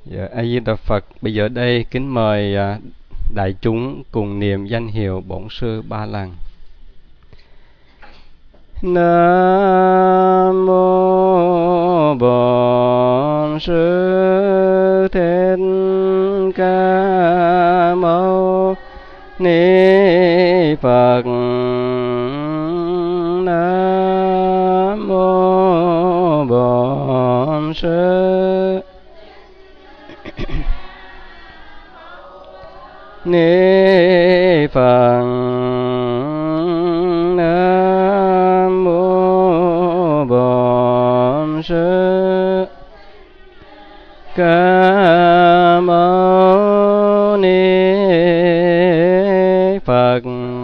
Dạ, A Di Đà Phật. Bây giờ đây kính mời đại chúng cùng niệm danh hiệu Bổn Sư 3 lần. Nam mô Bổn Sư Thích Ca Mâu Ni Phật. Nam mô Bổn Sư Ni Phật. Nam mô Bổn Sư Ca Mâu Ni Phật.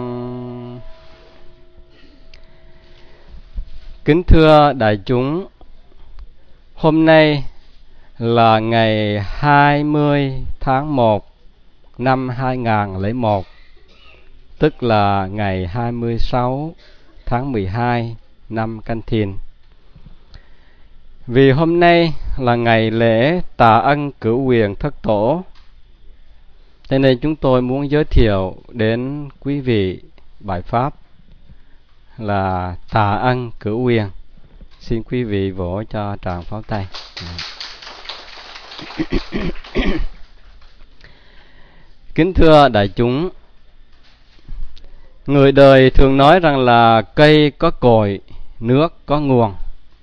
Kính thưa đại chúng, hôm nay là ngày 20 tháng 1 năm 2001, tức là ngày 26 tháng 12 năm Canh Thìn. Vì hôm nay là ngày lễ tạ ân cửu quyền thất tổ, cho nên chúng tôi muốn giới thiệu đến quý vị bài pháp là tạ ân cửu quyền. Xin quý vị vỗ cho tràng pháo tay. Kính thưa đại chúng, người đời thường nói rằng là cây có cội, nước có nguồn.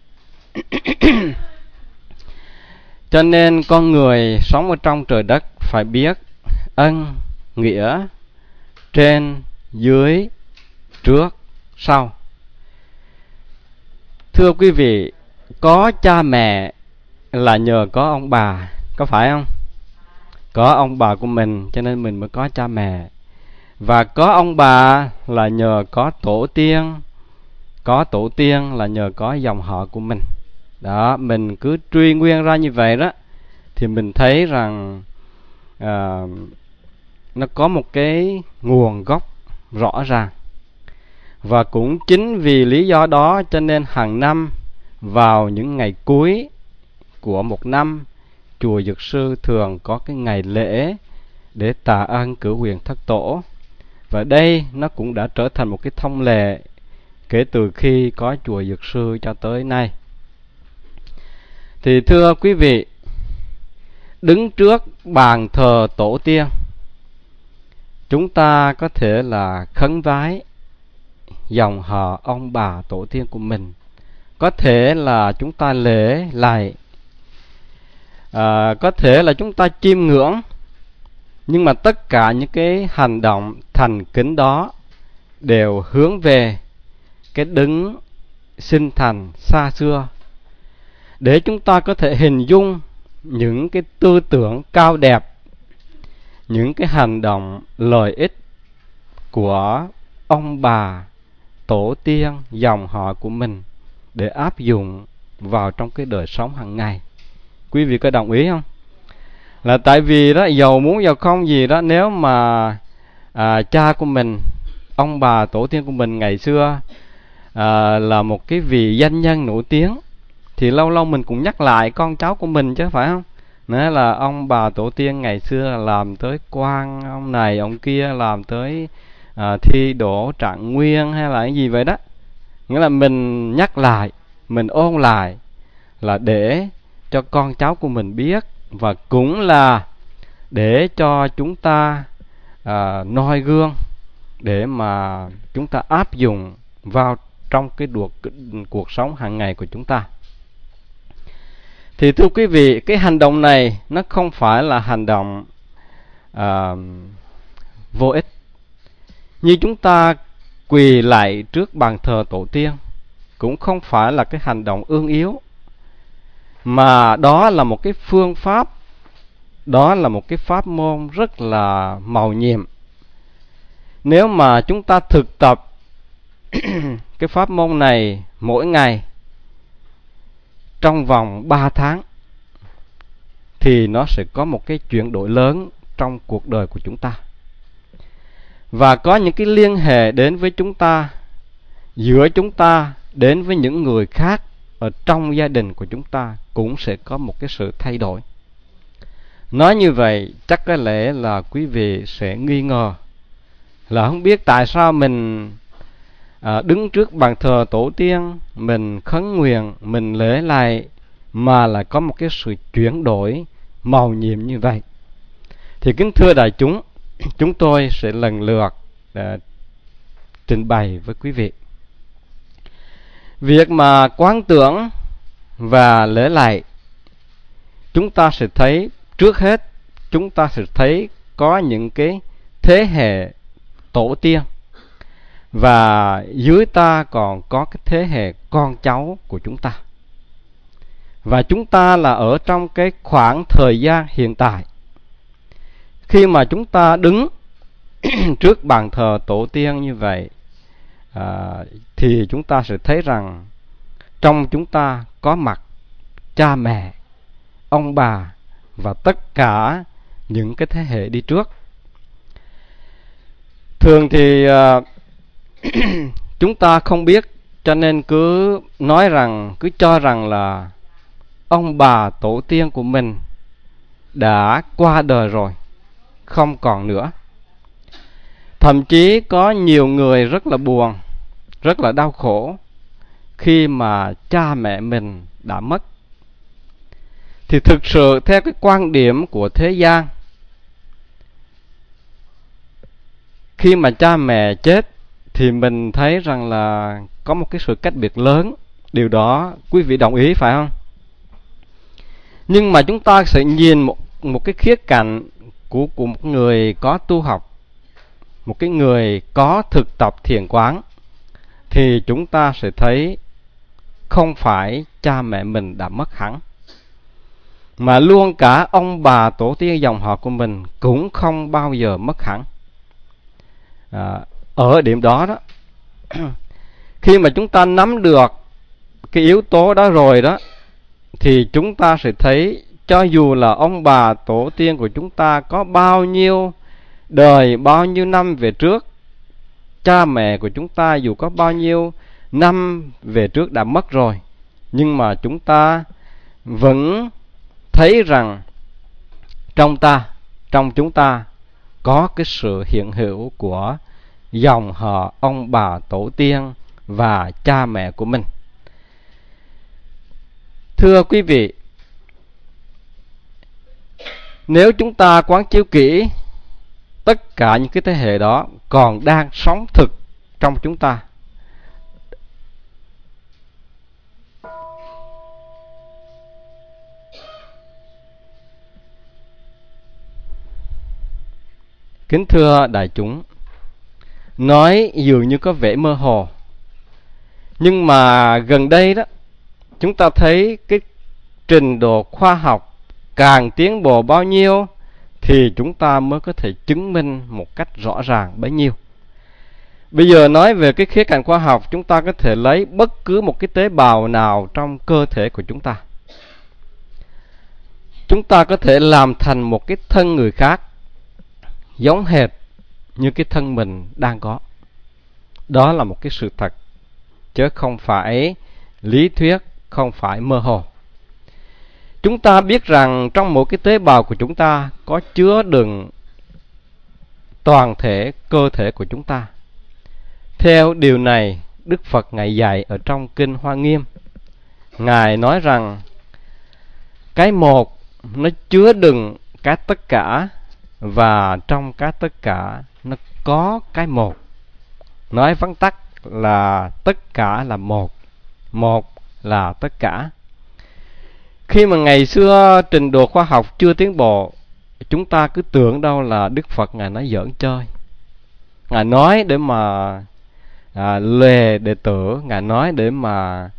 Cho nên con người sống ở trong trời đất phải biết ân, nghĩa, trên, dưới, trước, sau. Thưa quý vị, có cha mẹ là nhờ có ông bà, có phải không? Có ông bà của mình cho nên mình mới có cha mẹ. Và có ông bà là nhờ có tổ tiên. Có tổ tiên là nhờ có dòng họ của mình. Đó, mình cứ truy nguyên ra như vậy đó, thì mình thấy rằng nó có một cái nguồn gốc rõ ràng. Và cũng chính vì lý do đó cho nên hàng năm vào những ngày cuối của một năm, chùa Dược Sư thường có cái ngày lễ để tạ ân cửu quyền thất tổ. Và đây nó cũng đã trở thành một cái thông lệ kể từ khi có chùa Dược Sư cho tới nay. Thì thưa quý vị, đứng trước bàn thờ tổ tiên, chúng ta có thể là khấn vái dòng họ ông bà tổ tiên của mình. Có thể là chúng ta lễ lạy, có thể là chúng ta chiêm ngưỡng. Nhưng mà tất cả những cái hành động thành kính đó đều hướng về cái đấng sinh thành xa xưa, để chúng ta có thể hình dung những cái tư tưởng cao đẹp, những cái hành động lợi ích của ông bà tổ tiên dòng họ của mình để áp dụng vào trong cái đời sống hàng ngày. Quý vị có đồng ý không? Là tại vì đó, giàu muốn giàu không gì đó, nếu mà cha của mình, ông bà tổ tiên của mình ngày xưa là một cái vị danh nhân nổi tiếng, thì lâu lâu mình cũng nhắc lại con cháu của mình chứ, phải không? Nói là ông bà tổ tiên ngày xưa làm tới quan ông này ông kia, làm tới thi đỗ trạng nguyên hay là cái gì vậy đó. Nghĩa là mình nhắc lại, mình ôn lại, là để cho con cháu của mình biết, và cũng là để cho chúng ta noi gương, để mà chúng ta áp dụng vào trong cái cuộc sống hàng ngày của chúng ta. Thì thưa quý vị, cái hành động này nó không phải là hành động vô ích. Như chúng ta quỳ lạy trước bàn thờ tổ tiên cũng không phải là cái hành động ương yếu, mà đó là một cái phương pháp, đó là một cái pháp môn rất là mầu nhiệm. Nếu mà chúng ta thực tập cái pháp môn này mỗi ngày trong vòng 3 tháng, thì nó sẽ có một cái chuyển đổi lớn trong cuộc đời của chúng ta. Và có những cái liên hệ đến với chúng ta, giữa chúng ta đến với những người khác ở trong gia đình của chúng ta cũng sẽ có một cái sự thay đổi. Nói như vậy chắc có lẽ là quý vị sẽ nghi ngờ là không biết tại sao mình đứng trước bàn thờ tổ tiên, mình khấn nguyện, mình lễ lại mà lại có một cái sự chuyển đổi màu nhiệm như vậy. Thì kính thưa đại chúng, chúng tôi sẽ lần lượt trình bày với quý vị. Việc mà quán tưởng và lễ lạy, chúng ta sẽ thấy trước hết chúng ta sẽ thấy có những cái thế hệ tổ tiên, và dưới ta còn có cái thế hệ con cháu của chúng ta. Và chúng ta là ở trong cái khoảng thời gian hiện tại. Khi mà chúng ta đứng trước bàn thờ tổ tiên như vậy, thì chúng ta sẽ thấy rằng trong chúng ta có mặt cha mẹ, ông bà và tất cả những cái thế hệ đi trước. Thường thì chúng ta không biết, cho nên cứ cho rằng là ông bà tổ tiên của mình đã qua đời rồi, không còn nữa. Thậm chí có nhiều người rất là buồn, rất là đau khổ khi mà cha mẹ mình đã mất. Thì thực sự theo cái quan điểm của thế gian, khi mà cha mẹ chết thì mình thấy rằng là có một cái sự cách biệt lớn. Điều đó quý vị đồng ý phải không? Nhưng mà chúng ta sẽ nhìn một cái khía cạnh của một người có tu học, một cái người có thực tập thiền quán, thì chúng ta sẽ thấy không phải cha mẹ mình đã mất hẳn, mà luôn cả ông bà tổ tiên dòng họ của mình cũng không bao giờ mất hẳn. Ở điểm đó đó, khi mà chúng ta nắm được cái yếu tố đó rồi đó, thì chúng ta sẽ thấy cho dù là ông bà tổ tiên của chúng ta có bao nhiêu đời, bao nhiêu năm về trước, cha mẹ của chúng ta dù có bao nhiêu năm về trước đã mất rồi, nhưng mà chúng ta vẫn thấy rằng trong chúng ta có cái sự hiện hữu của dòng họ ông bà tổ tiên và cha mẹ của mình. Thưa quý vị, nếu chúng ta quán chiếu kỹ, tất cả những cái thế hệ đó còn đang sống thực trong chúng ta. Kính thưa đại chúng, nói dường như có vẻ mơ hồ, nhưng mà gần đây đó, chúng ta thấy cái trình độ khoa học càng tiến bộ bao nhiêu thì chúng ta mới có thể chứng minh một cách rõ ràng bấy nhiêu. Bây giờ nói về cái khía cạnh khoa học, chúng ta có thể lấy bất cứ một cái tế bào nào trong cơ thể của chúng ta. Chúng ta có thể làm thành một cái thân người khác giống hệt như cái thân mình đang có. Đó là một cái sự thật, chứ không phải lý thuyết, không phải mơ hồ. Chúng ta biết rằng trong mỗi cái tế bào của chúng ta có chứa đựng toàn thể cơ thể của chúng ta. Theo điều này, Đức Phật Ngài dạy ở trong Kinh Hoa Nghiêm. Ngài nói rằng cái một nó chứa đựng cái tất cả, và trong cái tất cả nó có cái một. Nói vắn tắt là tất cả là một, một là tất cả. Khi mà ngày xưa trình độ khoa học chưa tiến bộ, chúng ta cứ tưởng đâu là Đức Phật Ngài nói giỡn chơi. Ngài nói để mà lề đệ tử, Ngài nói để mà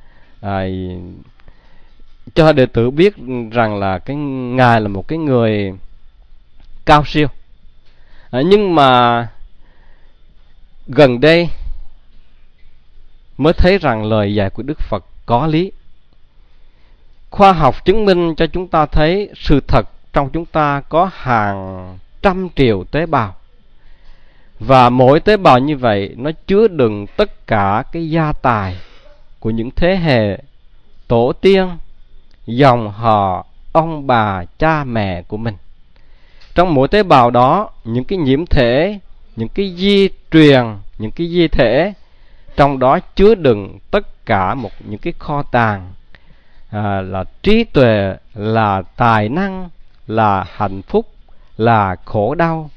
cho đệ tử biết rằng là Ngài là một cái người cao siêu. Nhưng mà gần đây mới thấy rằng lời dạy của Đức Phật có lý. Khoa học chứng minh cho chúng ta thấy sự thật trong chúng ta có hàng trăm triệu tế bào. Và mỗi tế bào như vậy nó chứa đựng tất cả cái gia tài của những thế hệ tổ tiên, dòng họ, ông bà, cha mẹ của mình. Trong mỗi tế bào đó, những cái nhiễm thể, những cái di truyền, những cái di thể, trong đó chứa đựng tất cả những cái kho tàng, là trí tuệ, là tài năng, là hạnh phúc, là khổ đau,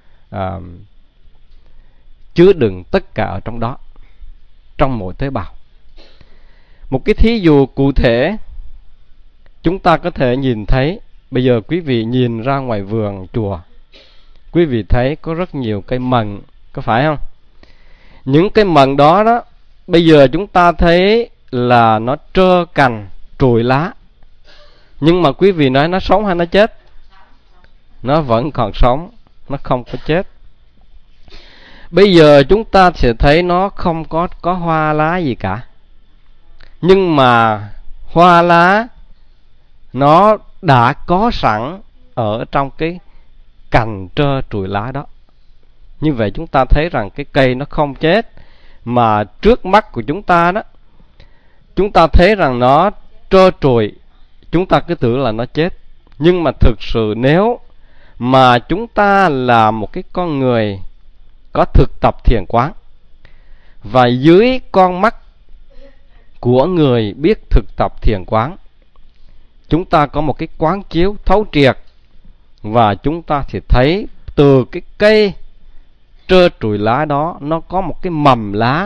chứa đựng tất cả ở trong đó, trong mỗi tế bào. Một cái thí dụ cụ thể chúng ta có thể nhìn thấy, bây giờ quý vị nhìn ra ngoài vườn chùa, quý vị thấy có rất nhiều cây mận, có phải không? Những cây mận đó đó, bây giờ chúng ta thấy là nó trơ cành, trụi lá. Nhưng mà quý vị nói nó sống hay nó chết? Nó vẫn còn sống, nó không có chết. Bây giờ chúng ta sẽ thấy nó không có hoa lá gì cả. Nhưng mà hoa lá nó đã có sẵn ở trong cái cành trơ trụi lá đó. Như vậy chúng ta thấy rằng cái cây nó không chết, mà trước mắt của chúng ta đó, chúng ta thấy rằng nó trơ trụi, chúng ta cứ tưởng là nó chết. Nhưng mà thực sự nếu mà chúng ta là một cái con người có thực tập thiền quán, và dưới con mắt của người biết thực tập thiền quán, chúng ta có một cái quán chiếu thấu triệt, và chúng ta thì thấy từ cái cây trơ trụi lá đó, nó có một cái mầm lá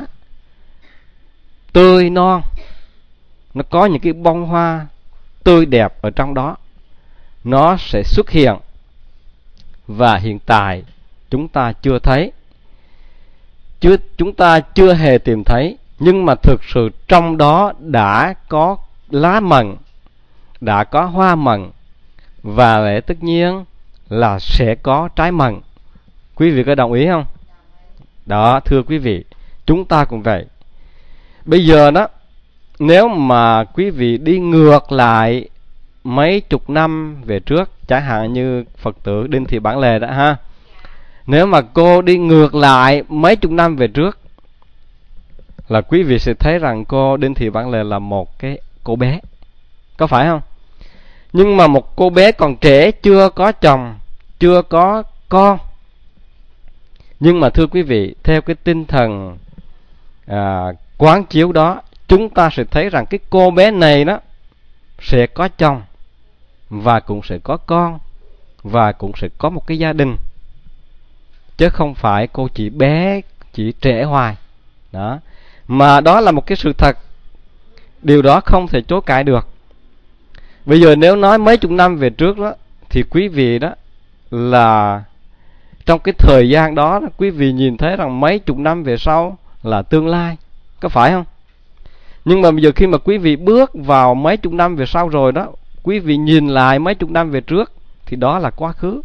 tươi non, nó có những cái bông hoa tươi đẹp ở trong đó, nó sẽ xuất hiện. Và hiện tại chúng ta chưa thấy, chúng ta chưa hề tìm thấy, nhưng mà thực sự trong đó đã có lá mận, đã có hoa mận, và lẽ tất nhiên là sẽ có trái mận. Quý vị có đồng ý không? Đó, thưa quý vị, chúng ta cũng vậy. Bây giờ đó, nếu mà quý vị đi ngược lại mấy chục năm về trước, chẳng hạn như Phật tử Đinh Thị Bản Lề đó ha, nếu mà cô đi ngược lại mấy chục năm về trước, là quý vị sẽ thấy rằng cô Đinh Thị Bản Lề là một cái cô bé, có phải không? Nhưng mà một cô bé còn trẻ, chưa có chồng, chưa có con. Nhưng mà thưa quý vị, theo cái tinh thần quán chiếu đó, chúng ta sẽ thấy rằng cái cô bé này đó sẽ có chồng, và cũng sẽ có con, và cũng sẽ có một cái gia đình, chứ không phải cô chỉ bé, chỉ trẻ hoài đó. Mà đó là một cái sự thật, điều đó không thể chối cãi được. Bây giờ nếu nói mấy chục năm về trước đó, thì quý vị đó là trong cái thời gian đó, quý vị nhìn thấy rằng mấy chục năm về sau là tương lai, có phải không? Nhưng mà bây giờ khi mà quý vị bước vào mấy chục năm về sau rồi đó, quý vị nhìn lại mấy chục năm về trước, thì đó là quá khứ.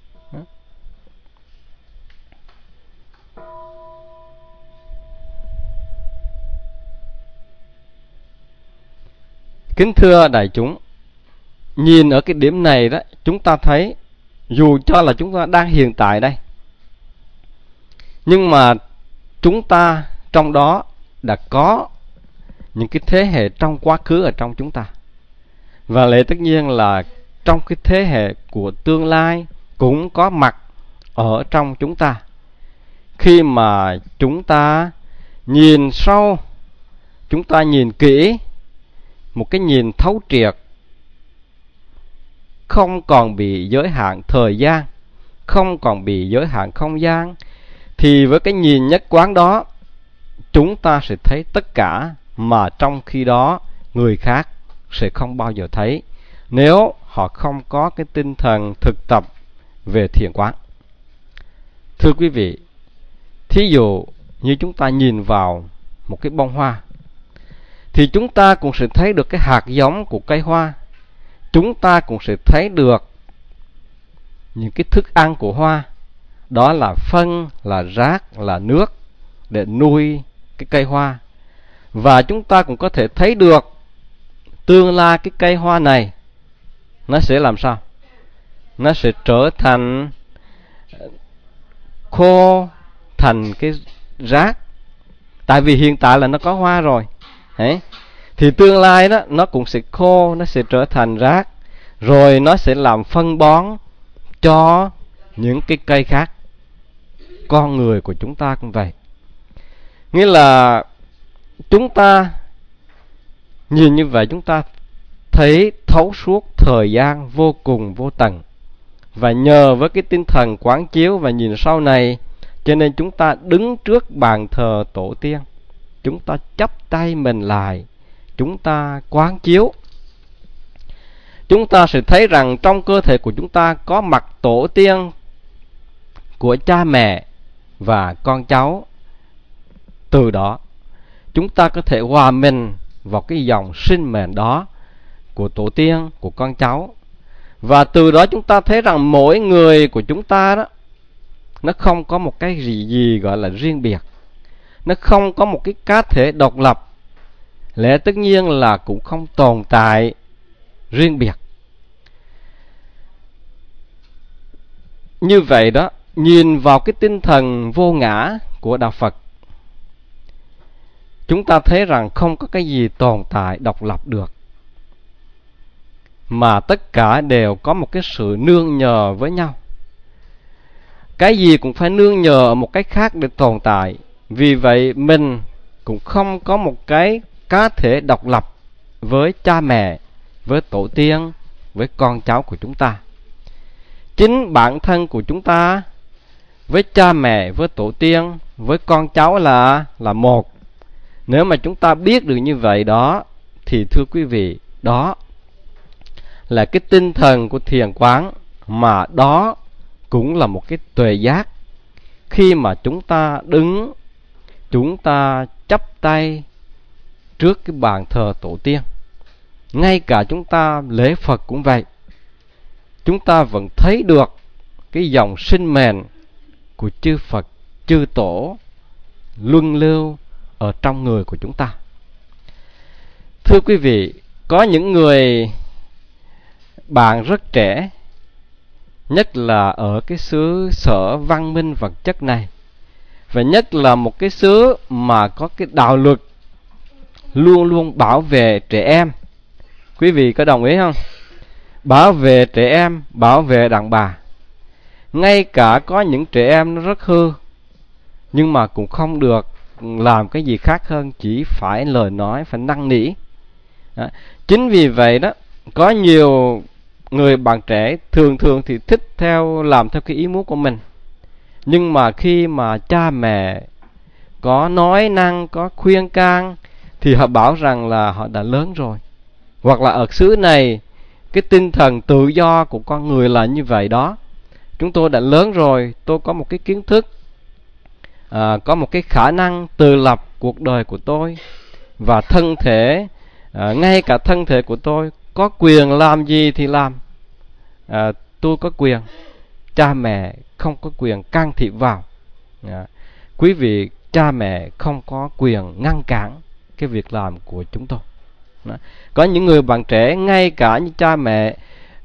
Kính thưa đại chúng, nhìn ở cái điểm này đó, chúng ta thấy dù cho là chúng ta đang hiện tại đây, nhưng mà chúng ta trong đó đã có những cái thế hệ trong quá khứ ở trong chúng ta. Và lẽ tất nhiên là trong cái thế hệ của tương lai cũng có mặt ở trong chúng ta. Khi mà chúng ta nhìn sâu, chúng ta nhìn kỹ, một cái nhìn thấu triệt, không còn bị giới hạn thời gian, không còn bị giới hạn không gian, thì với cái nhìn nhất quán đó, chúng ta sẽ thấy tất cả mà trong khi đó người khác sẽ không bao giờ thấy, nếu họ không có cái tinh thần thực tập về thiền quán. Thưa quý vị, thí dụ như chúng ta nhìn vào một cái bông hoa, thì chúng ta cũng sẽ thấy được cái hạt giống của cây hoa. Chúng ta cũng sẽ thấy được những cái thức ăn của hoa, đó là phân, là rác, là nước để nuôi cái cây hoa. Và chúng ta cũng có thể thấy được tương lai cái cây hoa này nó sẽ làm sao? Nó sẽ trở thành khô, thành cái rác. Tại vì hiện tại là nó có hoa rồi. Đấy. Thì tương lai đó nó cũng sẽ khô, nó sẽ trở thành rác, rồi nó sẽ làm phân bón cho những cái cây khác. Con người của chúng ta cũng vậy. Nghĩa là chúng ta nhìn như vậy, chúng ta thấy thấu suốt thời gian vô cùng vô tận. Và nhờ với cái tinh thần quán chiếu và nhìn sau này, cho nên chúng ta đứng trước bàn thờ tổ tiên, chúng ta chắp tay mình lại, chúng ta quán chiếu. Chúng ta sẽ thấy rằng trong cơ thể của chúng ta có mặt tổ tiên của cha mẹ và con cháu. Từ đó chúng ta có thể hòa mình vào cái dòng sinh mệnh đó của tổ tiên, của con cháu. Và từ đó chúng ta thấy rằng mỗi người của chúng ta đó, nó không có một cái gì gọi là riêng biệt, nó không có một cái cá thể độc lập, lẽ tất nhiên là cũng không tồn tại riêng biệt. Như vậy đó, nhìn vào cái tinh thần vô ngã của Đạo Phật, chúng ta thấy rằng không có cái gì tồn tại độc lập được, mà tất cả đều có một cái sự nương nhờ với nhau. Cái gì cũng phải nương nhờ ở một cái khác để tồn tại. Vì vậy mình cũng không có một cái cá thể độc lập với cha mẹ, với tổ tiên, với con cháu của chúng ta. Chính bản thân của chúng ta với cha mẹ, với tổ tiên, với con cháu là một. Nếu mà chúng ta biết được như vậy đó, thì thưa quý vị, đó là cái tinh thần của thiền quán, mà đó cũng là một cái tuệ giác. Khi mà chúng ta đứng, chúng ta chắp tay trước cái bàn thờ tổ tiên, ngay cả chúng ta lễ Phật cũng vậy, chúng ta vẫn thấy được cái dòng sinh mệnh của chư Phật, chư Tổ luân lưu ở trong người của chúng ta. Thưa quý vị, có những người bạn rất trẻ, nhất là ở cái xứ sở văn minh vật chất này, và nhất là một cái xứ mà có cái đạo luật luôn luôn bảo vệ trẻ em. Quý vị có đồng ý không? Bảo vệ trẻ em, bảo vệ đàn bà. Ngay cả có những trẻ em nó rất hư, nhưng mà cũng không được làm cái gì khác hơn, chỉ phải lời nói, phải năn nỉ. Chính vì vậy đó, có nhiều người bạn trẻ thường thì thích làm theo cái ý muốn của mình. Nhưng mà khi mà cha mẹ có nói năng, có khuyên can, thì họ bảo rằng là họ đã lớn rồi. Hoặc là ở xứ này, cái tinh thần tự do của con người là như vậy đó. Chúng tôi đã lớn rồi, tôi có một cái kiến thức, có một cái khả năng tự lập cuộc đời của tôi. Và thân thể, ngay cả thân thể của tôi có quyền làm gì thì làm. Tôi có quyền, cha mẹ không có quyền can thiệp vào. Quý vị, cha mẹ không có quyền ngăn cản cái việc làm của chúng tôi. Có những người bạn trẻ, ngay cả như cha mẹ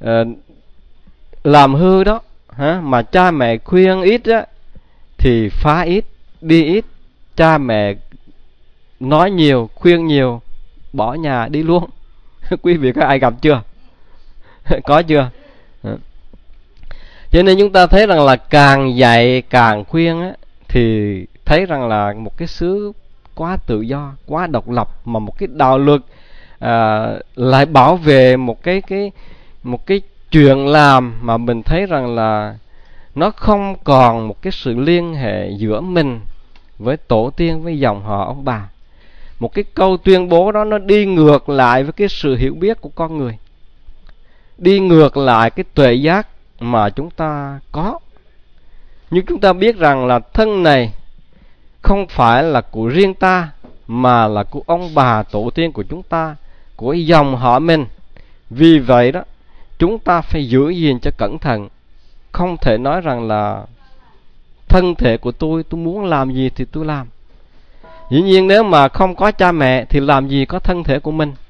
làm hư đó, mà cha mẹ khuyên ít á, thì phá ít, đi ít. Cha mẹ nói nhiều, khuyên nhiều, bỏ nhà đi luôn. Quý vị có ai gặp chưa? Có chưa? Cho nên chúng ta thấy rằng là càng dạy, càng khuyên á, thì thấy rằng là một cái xứ quá tự do, quá độc lập, mà một cái đạo luật lại bảo vệ một cái chuyện làm mà mình thấy rằng là nó không còn một cái sự liên hệ giữa mình với tổ tiên, với dòng họ ông bà. Một cái câu tuyên bố đó nó đi ngược lại với cái sự hiểu biết của con người, đi ngược lại cái tuệ giác mà chúng ta có. Nhưng chúng ta biết rằng là thân này không phải là của riêng ta, mà là của ông bà tổ tiên của chúng ta, của dòng họ mình. Vì vậy đó, chúng ta phải giữ gìn cho cẩn thận. Không thể nói rằng là thân thể của tôi muốn làm gì thì tôi làm. Dĩ nhiên nếu mà không có cha mẹ thì làm gì có thân thể của mình.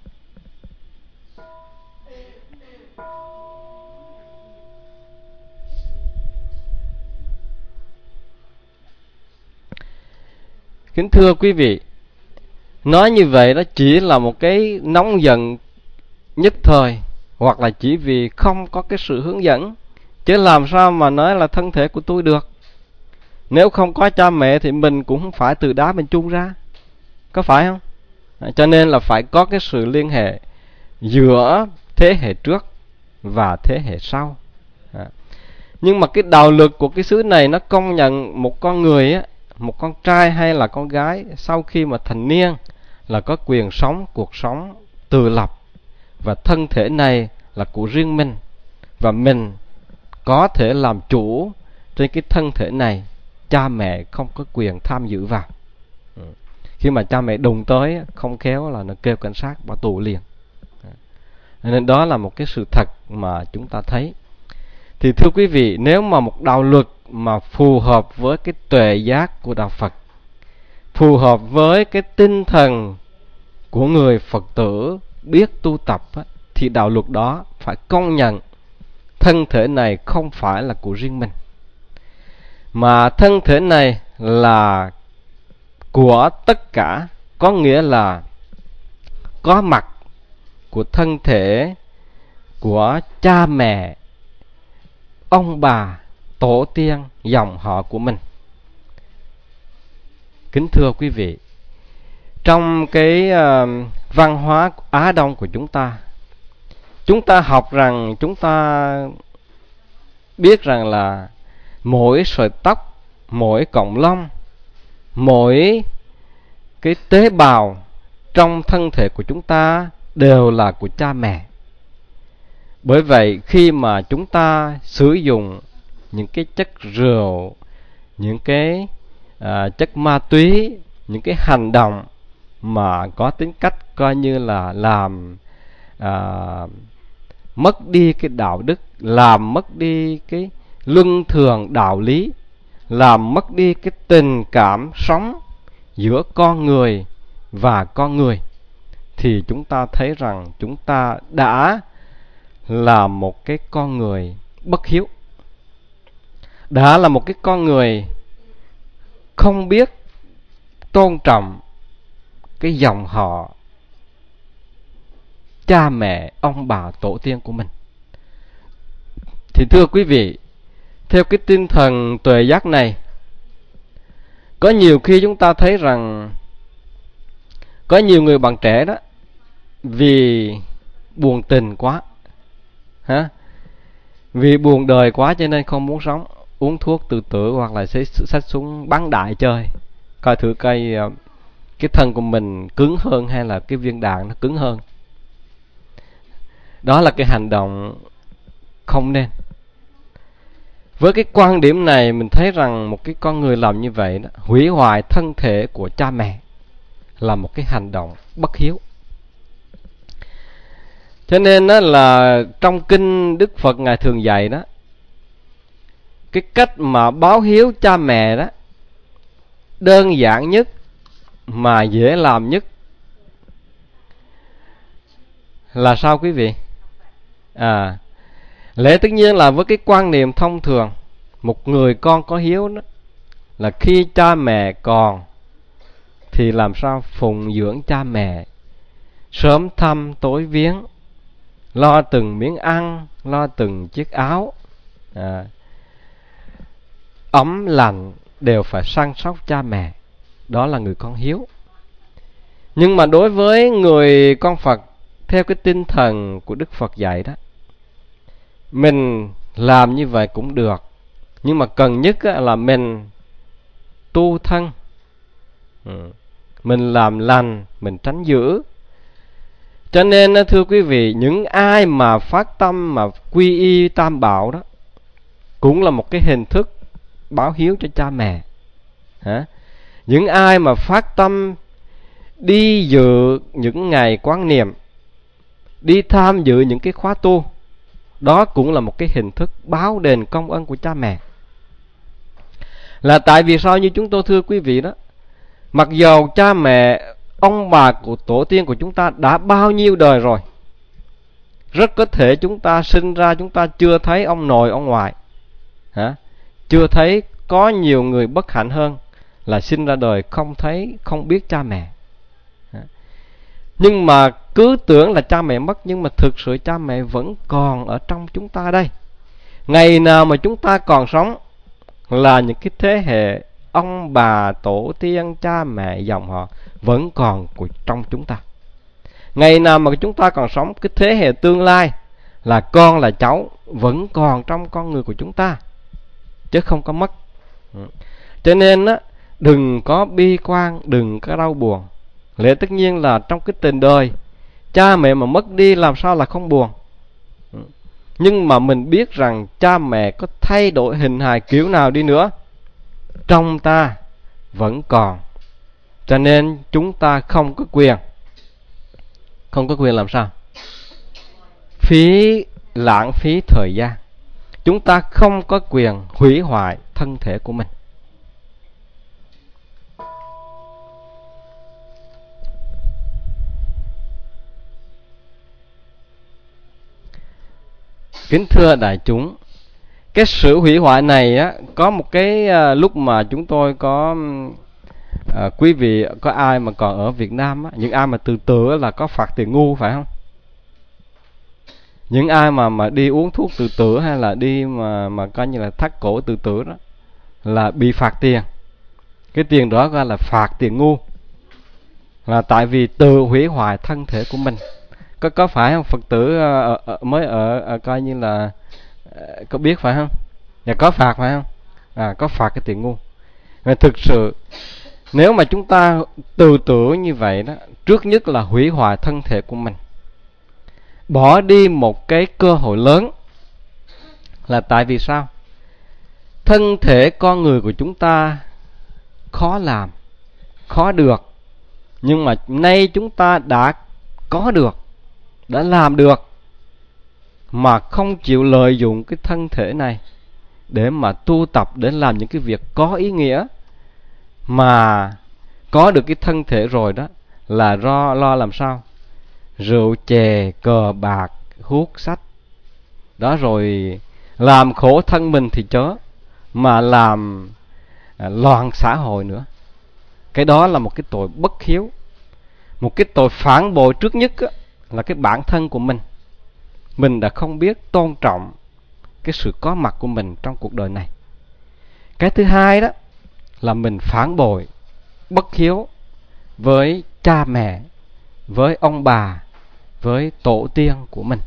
Kính thưa quý vị, nói như vậy đó chỉ là một cái nóng giận nhất thời, hoặc là chỉ vì không có cái sự hướng dẫn, Chứ làm sao mà nói là thân thể của tôi được. Nếu không có cha mẹ thì mình cũng không phải từ đá mình chung ra, có phải không? Cho nên là phải có cái sự liên hệ giữa thế hệ trước và thế hệ sau. Nhưng mà cái đạo luật của cái xứ này nó công nhận một con người á, một con trai hay là con gái sau khi mà thành niên là có quyền sống cuộc sống tự lập, và thân thể này là của riêng mình, và mình có thể làm chủ trên cái thân thể này. Cha mẹ không có quyền tham dự vào. Khi mà cha mẹ đụng tới, không khéo là nó kêu cảnh sát bỏ tù liền. Nên đó là một cái sự thật mà chúng ta thấy. Thì thưa quý vị, nếu mà một đạo luật mà phù hợp với cái tuệ giác của đạo Phật, phù hợp với cái tinh thần của người Phật tử biết tu tập á, thì đạo luật đó phải công nhận thân thể này không phải là của riêng mình, mà thân thể này là của tất cả, có nghĩa là có mặt của thân thể của cha mẹ, ông bà, tổ tiên, dòng họ của mình. Kính thưa quý vị, trong cái văn hóa Á Đông của chúng ta học rằng, chúng ta biết rằng là mỗi sợi tóc, mỗi cọng lông, mỗi cái tế bào trong thân thể của chúng ta đều là của cha mẹ. Bởi vậy khi mà chúng ta sử dụng những cái chất rượu, những cái chất ma túy, những cái hành động mà có tính cách coi như là làm mất đi cái đạo đức, làm mất đi cái luân thường đạo lý, làm mất đi cái tình cảm sống giữa con người và con người, thì chúng ta thấy rằng chúng ta đã là một cái con người bất hiếu, đã là một cái con người không biết tôn trọng cái dòng họ cha mẹ, ông bà, tổ tiên của mình. Thì thưa quý vị, theo cái tinh thần tuệ giác này, có nhiều khi chúng ta thấy rằng có nhiều người bạn trẻ đó, vì buồn tình quá, vì buồn đời quá cho nên không muốn sống, uống thuốc tự tử hoặc là xách súng bắn đại chơi, coi thử cái thân của mình cứng hơn hay là cái viên đạn nó cứng hơn. Đó là cái hành động không nên. Với cái quan điểm này, mình thấy rằng một cái con người làm như vậy đó, hủy hoại thân thể của cha mẹ, là một cái hành động bất hiếu. Cho nên đó là trong kinh Đức Phật Ngài thường dạy đó, cái cách mà báo hiếu cha mẹ đó đơn giản nhất mà dễ làm nhất là sao quý vị? Lẽ tất nhiên là với cái quan niệm thông thường, một người con có hiếu đó là khi cha mẹ còn thì làm sao phụng dưỡng cha mẹ, sớm thăm tối viếng, lo từng miếng ăn, lo từng chiếc áo ấm lạnh, đều phải săn sóc cha mẹ. Đó là người con hiếu. Nhưng mà đối với người con Phật, theo cái tinh thần của Đức Phật dạy đó, mình làm như vậy cũng được, nhưng mà cần nhất là mình tu thân, mình làm lành, mình tránh dữ. Cho nên thưa quý vị, những ai mà phát tâm mà quy y Tam Bảo đó cũng là một cái hình thức báo hiếu cho cha mẹ. Những ai mà phát tâm đi dự những ngày quán niệm, đi tham dự những cái khóa tu, đó cũng là một cái hình thức báo đền công ân của cha mẹ. Là tại vì sao? Như chúng tôi thưa quý vị đó, mặc dầu cha mẹ, ông bà của tổ tiên của chúng ta đã bao nhiêu đời rồi, rất có thể chúng ta sinh ra chúng ta chưa thấy ông nội ông ngoại, chưa thấy. Có nhiều người bất hạnh hơn là sinh ra đời không thấy, không biết cha mẹ. Nhưng mà cứ tưởng là cha mẹ mất, nhưng mà thực sự cha mẹ vẫn còn ở trong chúng ta đây. Ngày nào mà chúng ta còn sống là những cái thế hệ ông bà tổ tiên cha mẹ dòng họ vẫn còn trong chúng ta. Ngày nào mà chúng ta còn sống, cái thế hệ tương lai là con là cháu vẫn còn trong con người của chúng ta, chứ không có mất. Cho nên á, đừng có bi quan, đừng có đau buồn. Lẽ tất nhiên là trong cái tình đời, cha mẹ mà mất đi làm sao là không buồn. Nhưng mà mình biết rằng cha mẹ có thay đổi hình hài kiểu nào đi nữa, trong ta vẫn còn. Cho nên chúng ta không có quyền làm sao? Lãng phí thời gian. Chúng ta không có quyền hủy hoại thân thể của mình. Kính thưa đại chúng, cái sự hủy hoại này á, có một cái lúc mà chúng tôi có quý vị có ai mà còn ở Việt Nam á, những ai mà tự tử là có phạt tiền ngu phải không? Những ai mà đi uống thuốc tự tử hay là đi mà coi như là thắt cổ tự tử đó là bị phạt tiền. Cái tiền đó gọi là phạt tiền ngu, là tại vì tự hủy hoại thân thể của mình. Có phải không? Phật tử mới ở coi như là có biết phải không? Dạ có phạt phải không? Có phạt cái tiền ngu. Và thực sự nếu mà chúng ta tự tử như vậy đó, trước nhất là hủy hoại thân thể của mình, bỏ đi một cái cơ hội lớn. Là tại vì sao? Thân thể con người của chúng ta khó làm, khó được, nhưng mà nay chúng ta đã có được, đã làm được, mà không chịu lợi dụng cái thân thể này để mà tu tập, để làm những cái việc có ý nghĩa. Mà có được cái thân thể rồi đó là lo làm sao? Rượu chè, cờ bạc, hút sách đó, rồi làm khổ thân mình thì chớ, mà làm loạn xã hội nữa. Cái đó là một cái tội bất hiếu, một cái tội phản bội. Trước nhất á, là cái bản thân của mình. Mình đã không biết tôn trọng cái sự có mặt của mình trong cuộc đời này. Cái thứ hai đó là mình phản bội, bất hiếu với cha mẹ, với ông bà, với tổ tiên của mình.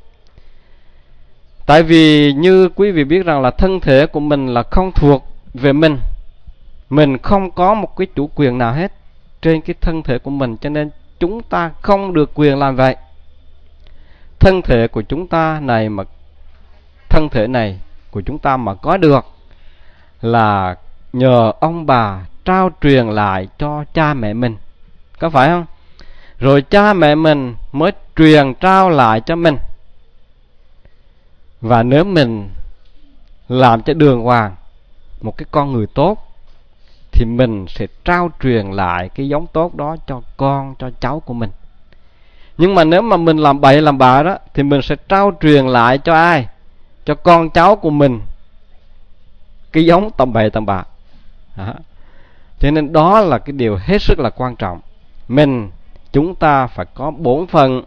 Tại vì như quý vị biết rằng là thân thể của mình là không thuộc về mình. Mình không có một cái chủ quyền nào hết trên cái thân thể của mình, cho nên chúng ta không được quyền làm vậy. Thân thể của chúng ta này mà thân thể này của chúng ta mà có được là nhờ ông bà trao truyền lại cho cha mẹ mình, có phải không? Rồi cha mẹ mình mới truyền trao lại cho mình. Và nếu mình làm cho đường hoàng, một cái con người tốt, thì mình sẽ trao truyền lại cái giống tốt đó cho con, cho cháu của mình. Nhưng mà nếu mà mình làm bậy làm bạ đó, thì mình sẽ trao truyền lại cho ai? Cho con cháu của mình cái giống tầm bậy tầm bạ. Cho nên đó là cái điều hết sức là quan trọng. Chúng ta phải có bổn phận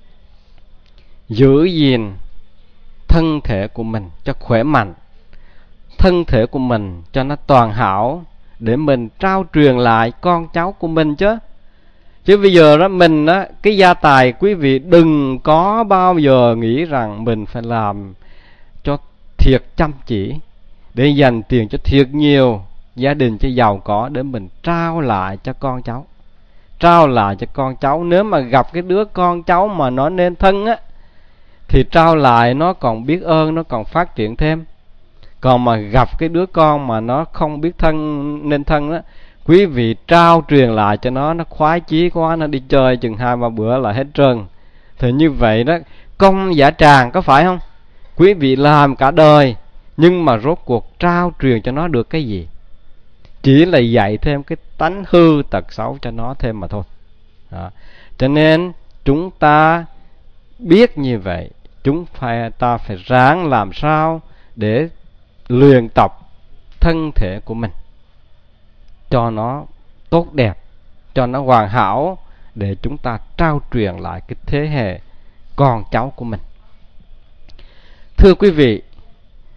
giữ gìn thân thể của mình cho khỏe mạnh, thân thể của mình cho nó toàn hảo, để mình trao truyền lại con cháu của mình chứ. Chứ bây giờ đó mình á, cái gia tài quý vị đừng có bao giờ nghĩ rằng mình phải làm cho thiệt chăm chỉ, để dành tiền cho thiệt nhiều, gia đình cho giàu có, để mình trao lại cho con cháu. Trao lại cho con cháu, nếu mà gặp cái đứa con cháu mà nó nên thân á, thì trao lại nó còn biết ơn, nó còn phát triển thêm. Còn mà gặp cái đứa con mà nó không biết nên thân á, quý vị trao truyền lại cho nó khoái chí quá, nó đi chơi chừng 2-3 bữa là hết trơn. Thì như vậy đó, công giả tràng, có phải không? Quý vị làm cả đời, nhưng mà rốt cuộc trao truyền cho nó được cái gì? Chỉ là dạy thêm cái tánh hư tật xấu cho nó thêm mà thôi. Cho nên chúng ta biết như vậy, ta phải ráng làm sao để luyện tập thân thể của mình cho nó tốt đẹp, cho nó hoàn hảo, để chúng ta trao truyền lại cái thế hệ con cháu của mình. Thưa quý vị,